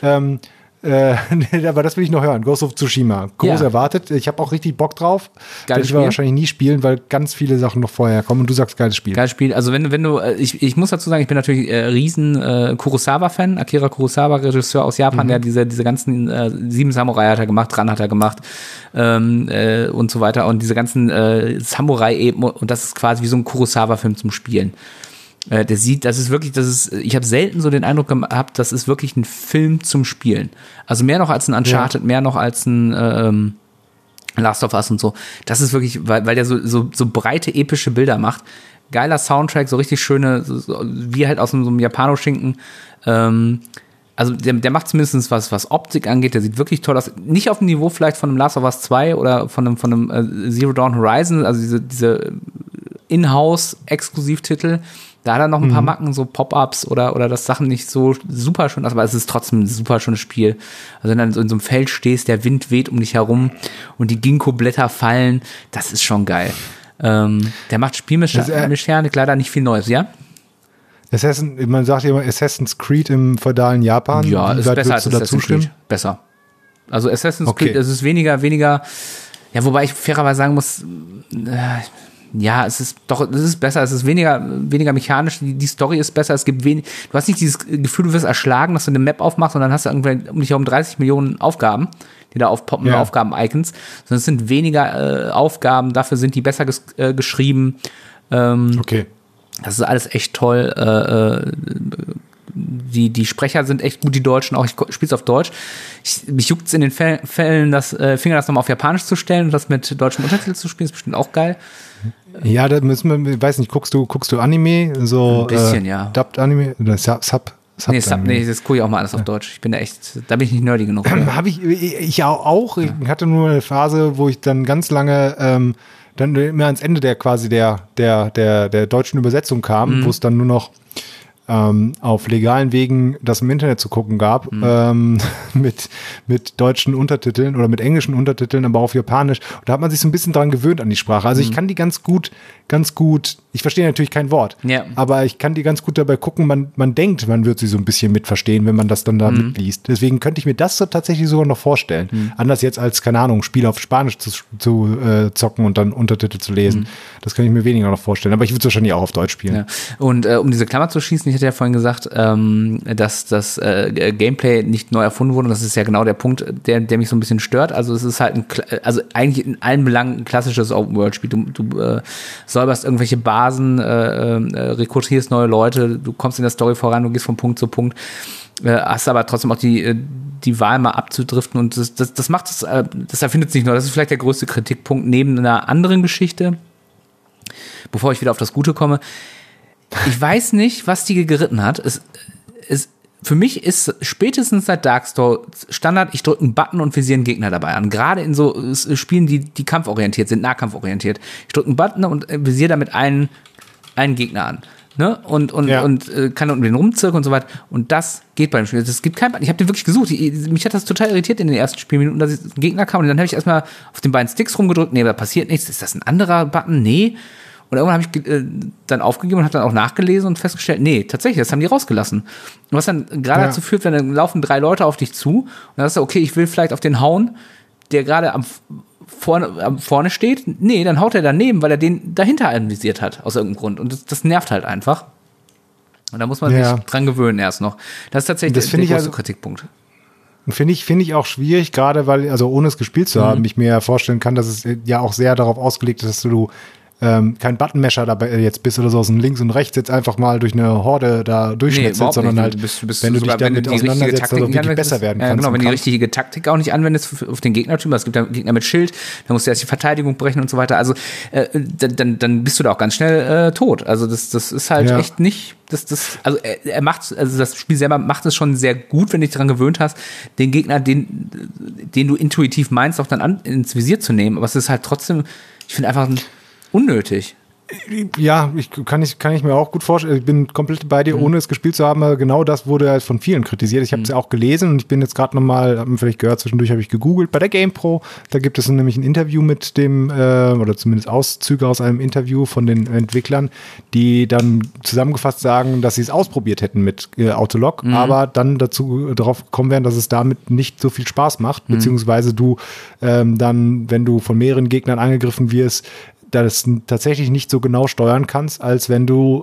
Aber das will ich noch hören. Ghost of Tsushima. Groß erwartet. Ich habe auch richtig Bock drauf. Geiles Spiel. Ich wahrscheinlich nie spielen, weil ganz viele Sachen noch vorher kommen. Und du sagst, geiles Spiel.
Geiles Spiel. Also wenn du, ich muss dazu sagen, ich bin natürlich riesen Kurosawa-Fan. Akira Kurosawa, Regisseur aus Japan, der diese ganzen 7 Samurai hat er gemacht, Ran hat er gemacht und so weiter. Und diese ganzen Samurai eben. Und das ist quasi wie so ein Kurosawa-Film zum Spielen. Ich habe selten so den Eindruck gehabt, das ist wirklich ein Film zum Spielen. Also mehr noch als ein Uncharted, mehr noch als ein Last of Us und so. Das ist wirklich, weil der so breite, epische Bilder macht. Geiler Soundtrack, so richtig schöne, wie halt aus so einem Japanoschinken. Also der macht zumindest was Optik angeht, der sieht wirklich toll aus. Nicht auf dem Niveau vielleicht von einem Last of Us 2 oder von einem Zero Dawn Horizon, also diese Inhouse-Exklusivtitel. Da hat er noch ein paar Macken, so Pop-Ups oder das Sachen nicht so super schön, aber es ist trotzdem ein super schönes Spiel. Also wenn du in so einem Feld stehst, der Wind weht um dich herum und die Ginkgo-Blätter fallen, das ist schon geil. Der macht Spielmechanik leider nicht viel Neues, ja?
Man sagt ja immer Assassin's Creed im feudalen Japan.
Ja, ist besser als Assassin's Creed. Besser. Also Assassin's Creed, es ist weniger, ja, wobei ich fairerweise sagen muss, ja, es ist besser, es ist weniger mechanisch, die Story ist besser, du hast nicht dieses Gefühl, du wirst erschlagen, dass du eine Map aufmachst und dann hast du irgendwie um dich herum 30 Millionen Aufgaben, die da aufpoppen, Aufgaben-Icons, sondern es sind weniger Aufgaben, dafür sind die besser geschrieben.
Okay.
Das ist alles echt toll. die Sprecher sind echt gut, die Deutschen auch. Ich spiele es auf Deutsch. Mich juckt es in den Fällen, Finger das nochmal auf Japanisch zu stellen und das mit deutschem Untertitel zu spielen, ist bestimmt auch geil.
Ja, da müssen wir, ich weiß nicht, guckst du Anime? So,
ein bisschen, ja.
Dubbed Anime? Oder Sub?
Nee, das gucke ich auch mal alles auf Deutsch. Da bin ich nicht nerdy genug.
Habe ich auch. Ich hatte nur eine Phase, wo ich dann ganz lange dann immer ans Ende der deutschen Übersetzung kam, wo es dann nur noch auf legalen Wegen das im Internet zu gucken gab, mit deutschen Untertiteln oder mit englischen Untertiteln, aber auf Japanisch. Und da hat man sich so ein bisschen dran gewöhnt an die Sprache. Also ich kann die ganz gut, ich verstehe natürlich kein Wort, aber ich kann die ganz gut dabei gucken, man denkt, man wird sie so ein bisschen mitverstehen, wenn man das dann da mitliest. Deswegen könnte ich mir das so tatsächlich sogar noch vorstellen. Anders jetzt als, keine Ahnung, Spiel auf Spanisch zu zocken und dann Untertitel zu lesen. Das kann ich mir weniger noch vorstellen. Aber ich würde es wahrscheinlich auch auf Deutsch spielen.
Ja. Und um diese Klammer zu schließen, ich hatte ja vorhin gesagt, dass das Gameplay nicht neu erfunden wurde. Und das ist ja genau der Punkt, der mich so ein bisschen stört. Also es ist halt eigentlich in allen Belangen ein klassisches Open-World-Spiel. Du säuberst irgendwelche Basen, rekrutierst neue Leute, du kommst in der Story voran, du gehst von Punkt zu Punkt, hast aber trotzdem auch die Wahl mal abzudriften. Und das macht es, das erfindet sich neu. Das ist vielleicht der größte Kritikpunkt neben einer anderen Geschichte, bevor ich wieder auf das Gute komme. Ich weiß nicht, was die geritten hat. Für mich ist spätestens seit Darkstalkers Standard, ich drücke einen Button und visiere einen Gegner dabei an. Gerade in so Spielen, die kampforientiert sind, nahkampforientiert. Ich drücke einen Button und visiere damit einen Gegner an. Ne? Und kann um den rumzirkeln und so weiter. Und das geht bei dem Spiel. Es gibt kein Button. Ich habe den wirklich gesucht. Mich hat das total irritiert in den ersten Spielminuten, dass ein Gegner kam und dann habe ich erstmal auf den beiden Sticks rumgedrückt. Nee, da passiert nichts. Ist das ein anderer Button? Nee. Und irgendwann habe ich dann aufgegeben und habe dann auch nachgelesen und festgestellt, nee, tatsächlich, das haben die rausgelassen. Und was dann gerade dazu führt, wenn dann laufen 3 Leute auf dich zu und dann sagst du, okay, ich will vielleicht auf den hauen, der gerade vorne steht. Nee, dann haut er daneben, weil er den dahinter anvisiert hat, aus irgendeinem Grund. Und das nervt halt einfach. Und da muss man sich dran gewöhnen erst noch. Das ist tatsächlich der große Kritikpunkt.
Finde ich auch schwierig, gerade weil, also ohne es gespielt zu haben, ich mir vorstellen kann, dass es ja auch sehr darauf ausgelegt ist, dass du kein Buttonmesher dabei jetzt bist oder so aus dem links und rechts jetzt einfach mal durch eine Horde da durchschnitzelst, sondern halt, wenn du dich damit auseinandersetzt, dass du wirklich besser werden kannst.
Genau, wenn du die richtige Taktik auch nicht anwendest auf den Gegnertyp, es gibt ja Gegner mit Schild, dann musst du erst die Verteidigung brechen und so weiter, also dann bist du da auch ganz schnell tot. Also das ist halt echt nicht, das Spiel selber macht es schon sehr gut, wenn du dich daran gewöhnt hast, den Gegner, den du intuitiv meinst, auch dann ins Visier zu nehmen, aber es ist halt trotzdem, ich finde einfach unnötig.
Ja, kann ich mir auch gut vorstellen. Ich bin komplett bei dir, ohne es gespielt zu haben. Aber genau das wurde halt von vielen kritisiert. Ich habe es ja auch gelesen und ich bin jetzt gerade nochmal, haben wir vielleicht gehört, zwischendurch habe ich gegoogelt. Bei der GamePro, da gibt es nämlich ein Interview mit dem, oder zumindest Auszüge aus einem Interview von den Entwicklern, die dann zusammengefasst sagen, dass sie es ausprobiert hätten mit Autolog, aber dann darauf gekommen wären, dass es damit nicht so viel Spaß macht, beziehungsweise du dann, wenn du von mehreren Gegnern angegriffen wirst, das tatsächlich nicht so genau steuern kannst, als wenn du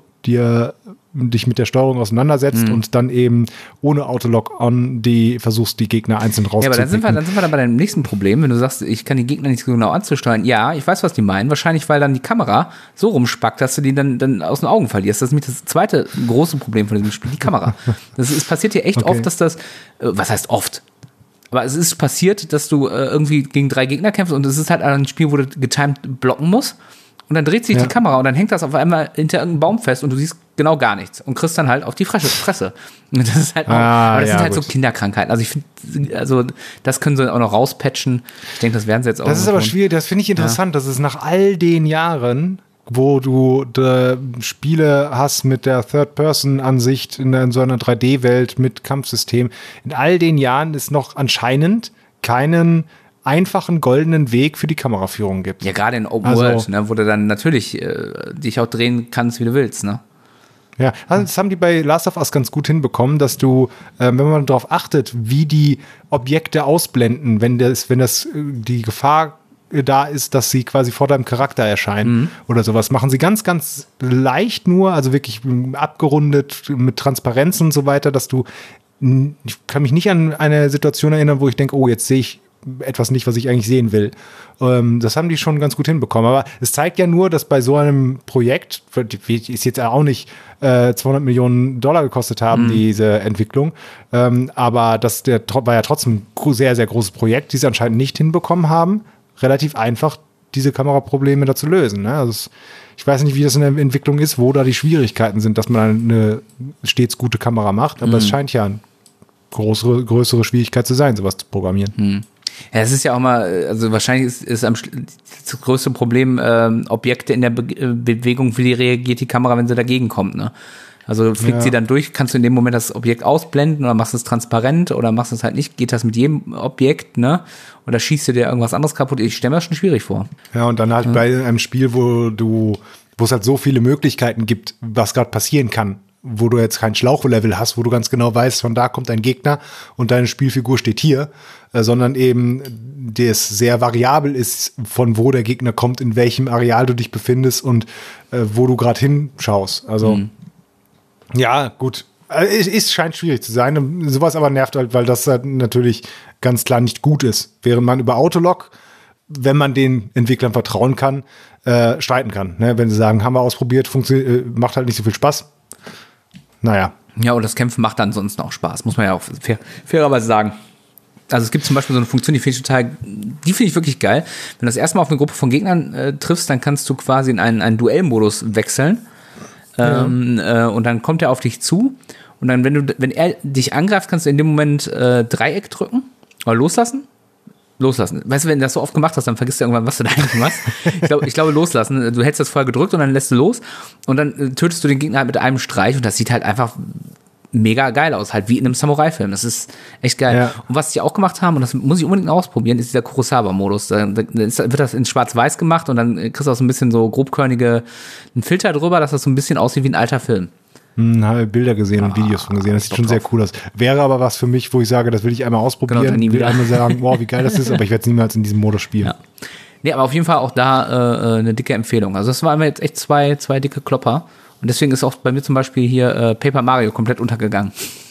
dich mit der Steuerung auseinandersetzt und dann eben ohne Autolock-on versuchst, die Gegner einzeln rauszupicken.
Ja, aber dann sind wir dann bei deinem nächsten Problem, wenn du sagst, ich kann die Gegner nicht so genau anzusteuern. Ja, ich weiß, was die meinen. Wahrscheinlich, weil dann die Kamera so rumspackt, dass du die dann aus den Augen verlierst. Das ist nämlich das zweite große Problem von diesem Spiel, die Kamera. Es passiert hier echt oft, dass was heißt oft? Aber es ist passiert, dass du irgendwie gegen 3 Gegner kämpfst und es ist halt ein Spiel, wo du getimed blocken musst und dann dreht sich die Kamera und dann hängt das auf einmal hinter irgendeinem Baum fest und du siehst genau gar nichts und kriegst dann halt auf die Fresse. Und das ist halt aber das sind halt gut. So Kinderkrankheiten. Also ich finde, das können sie auch noch rauspatchen. Ich denke, das werden sie jetzt auch.
Das ist aber schwierig, das finde ich interessant, dass es nach all den Jahren, wo du Spiele hast mit der Third-Person-Ansicht in so einer 3D-Welt mit Kampfsystem. In all den Jahren ist noch anscheinend keinen einfachen goldenen Weg für die Kameraführung gibt.
Ja, gerade in Open World, ne, wo du dann natürlich dich auch drehen kannst, wie du willst, ne?
Ja, also das haben die bei Last of Us ganz gut hinbekommen, dass du, wenn man darauf achtet, wie die Objekte ausblenden, wenn die Gefahr da ist, dass sie quasi vor deinem Charakter erscheinen oder sowas. Machen sie ganz, ganz leicht nur, also wirklich abgerundet mit Transparenz und so weiter, dass ich kann mich nicht an eine Situation erinnern, wo ich denke, oh, jetzt sehe ich etwas nicht, was ich eigentlich sehen will. Das haben die schon ganz gut hinbekommen. Aber es zeigt ja nur, dass bei so einem Projekt, ist jetzt auch nicht 200 Millionen Dollar gekostet haben, diese Entwicklung, aber das war ja trotzdem ein sehr, sehr großes Projekt, die sie anscheinend nicht hinbekommen haben, relativ einfach diese Kameraprobleme da zu lösen. Ne? Also ich weiß nicht, wie das in der Entwicklung ist, wo da die Schwierigkeiten sind, dass man eine stets gute Kamera macht, aber es scheint ja eine größere Schwierigkeit zu sein, sowas zu programmieren.
Ja, es ist ja auch mal, also wahrscheinlich ist das größte Problem, Objekte in der Bewegung, wie reagiert die Kamera, wenn sie dagegen kommt, ne? Also fliegt sie dann durch, kannst du in dem Moment das Objekt ausblenden oder machst es transparent oder machst es halt nicht, geht das mit jedem Objekt, ne? Oder schießt du dir irgendwas anderes kaputt? Ich stelle mir das schon schwierig vor.
Ja, und dann halt bei einem Spiel, wo es halt so viele Möglichkeiten gibt, was gerade passieren kann, wo du jetzt kein Schlauchlevel hast, wo du ganz genau weißt, von da kommt ein Gegner und deine Spielfigur steht hier, sondern eben das sehr variabel ist, von wo der Gegner kommt, in welchem Areal du dich befindest und wo du gerade hinschaust. Also ja, gut. Es scheint schwierig zu sein. Sowas aber nervt halt, weil das halt natürlich ganz klar nicht gut ist. Während man über Autolog, wenn man den Entwicklern vertrauen kann, streiten kann. Ne? Wenn sie sagen, haben wir ausprobiert, macht halt nicht so viel Spaß. Naja.
Ja, und das Kämpfen macht dann ansonsten auch Spaß, muss man ja auch fairerweise sagen. Also es gibt zum Beispiel so eine Funktion, die finde ich wirklich geil. Wenn du das erste Mal auf eine Gruppe von Gegnern triffst, dann kannst du quasi in einen Duellmodus wechseln. Und dann kommt er auf dich zu und dann, wenn er dich angreift, kannst du in dem Moment Dreieck drücken oder loslassen. Weißt du, wenn du das so oft gemacht hast, dann vergisst du irgendwann, was du da eigentlich machst. Ich glaube, loslassen. Du hältst das vorher gedrückt und dann lässt du los und dann tötest du den Gegner halt mit einem Streich und das sieht halt einfach mega geil aus, halt wie in einem Samurai-Film. Das ist echt geil. Ja. Und was sie auch gemacht haben, und das muss ich unbedingt ausprobieren, ist dieser Kurosawa-Modus. Da wird das in schwarz-weiß gemacht und dann kriegst du auch so ein bisschen so grobkörnige einen Filter drüber, dass das so ein bisschen aussieht wie ein alter Film.
Habe Bilder gesehen und Videos von gesehen. Das sieht schon sehr cool aus. Wäre aber was für mich, wo ich sage, das will ich einmal ausprobieren.
Genau,
ich will einmal sagen, wow, wie geil das ist, aber ich werde es niemals in diesem Modus spielen.
Ja. Nee, aber auf jeden Fall auch da eine dicke Empfehlung. Also das waren jetzt echt zwei dicke Klopper. Und deswegen ist auch bei mir zum Beispiel hier Paper Mario komplett untergegangen.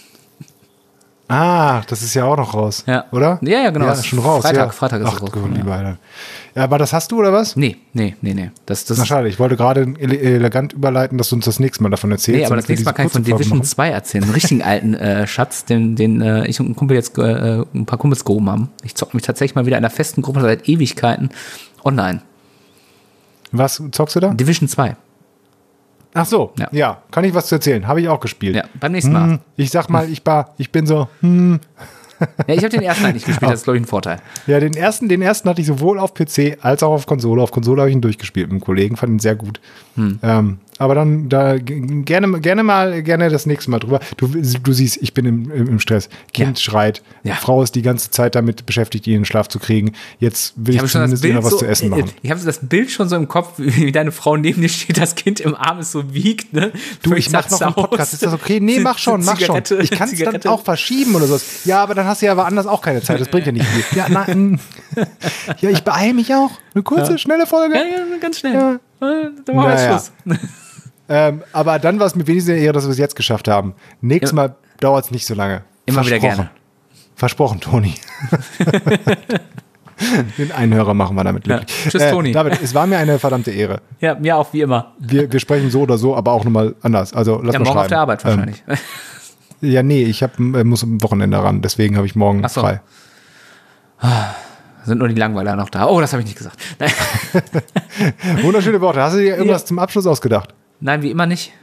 Ah, das ist ja auch noch raus, oder?
Ja, genau.
Ja, ist schon raus.
Freitag ist es rausgekommen.
Ja, aber das hast du, oder was?
Nee. Das
Na schade, ich wollte gerade elegant überleiten, dass du uns das nächste Mal davon erzählst.
Nee, aber das nächste Mal kann ich von Division 2 erzählen. Einen richtigen alten Schatz, den ich und ein Kumpel jetzt ein paar Kumpels gehoben haben. Ich zocke mich tatsächlich mal wieder in einer festen Gruppe seit Ewigkeiten online.
Was zockst du da?
Division 2.
Ach so, ja, kann ich was zu erzählen. Habe ich auch gespielt.
Ja, beim nächsten Mal.
Ich sag mal, ich bin so,
Ja, ich habe den ersten halt nicht gespielt, das ist, glaube ich, ein Vorteil.
Ja, den ersten hatte ich sowohl auf PC als auch auf Konsole. Auf Konsole habe ich ihn durchgespielt mit einem Kollegen, fand ihn sehr gut. Aber dann da gerne das nächste Mal drüber. Du siehst, ich bin im Stress. Kind schreit.
Ja.
Frau ist die ganze Zeit damit beschäftigt, ihn in den Schlaf zu kriegen. Jetzt will ich zumindest noch was zu essen machen.
Ich habe so das Bild schon so im Kopf, wie deine Frau neben dir steht, das Kind im Arm ist so wiegt, ne?
Du, ich mach noch einen Podcast. Ist das okay? Nee, mach schon. Ich kann es dann auch verschieben oder sowas. Ja, aber dann hast du ja aber anders auch keine Zeit. Das bringt ja nicht viel. Ja, ja, ich beeile mich auch. Eine kurze, schnelle Folge.
Ja, ganz schnell. Ja. Dann machen wir Schluss.
Aber dann war es mir wenigstens eher, dass wir es jetzt geschafft haben. Nächstes Mal dauert es nicht so lange.
Immer wieder gerne.
Versprochen, Toni. Den Einhörer machen wir damit glücklich.
Ja. Tschüss, Toni.
David, es war mir eine verdammte Ehre.
Ja, mir auch, wie immer.
Wir sprechen so oder so, aber auch nochmal anders. Also lass mal
morgen
schreiben.
Auf der Arbeit wahrscheinlich.
Ja, nee, ich muss am Wochenende ran, deswegen habe ich morgen frei.
Sind nur die Langweiler noch da? Oh, das habe ich nicht gesagt.
Wunderschöne Worte. Hast du dir irgendwas zum Abschluss ausgedacht?
Nein, wie immer nicht.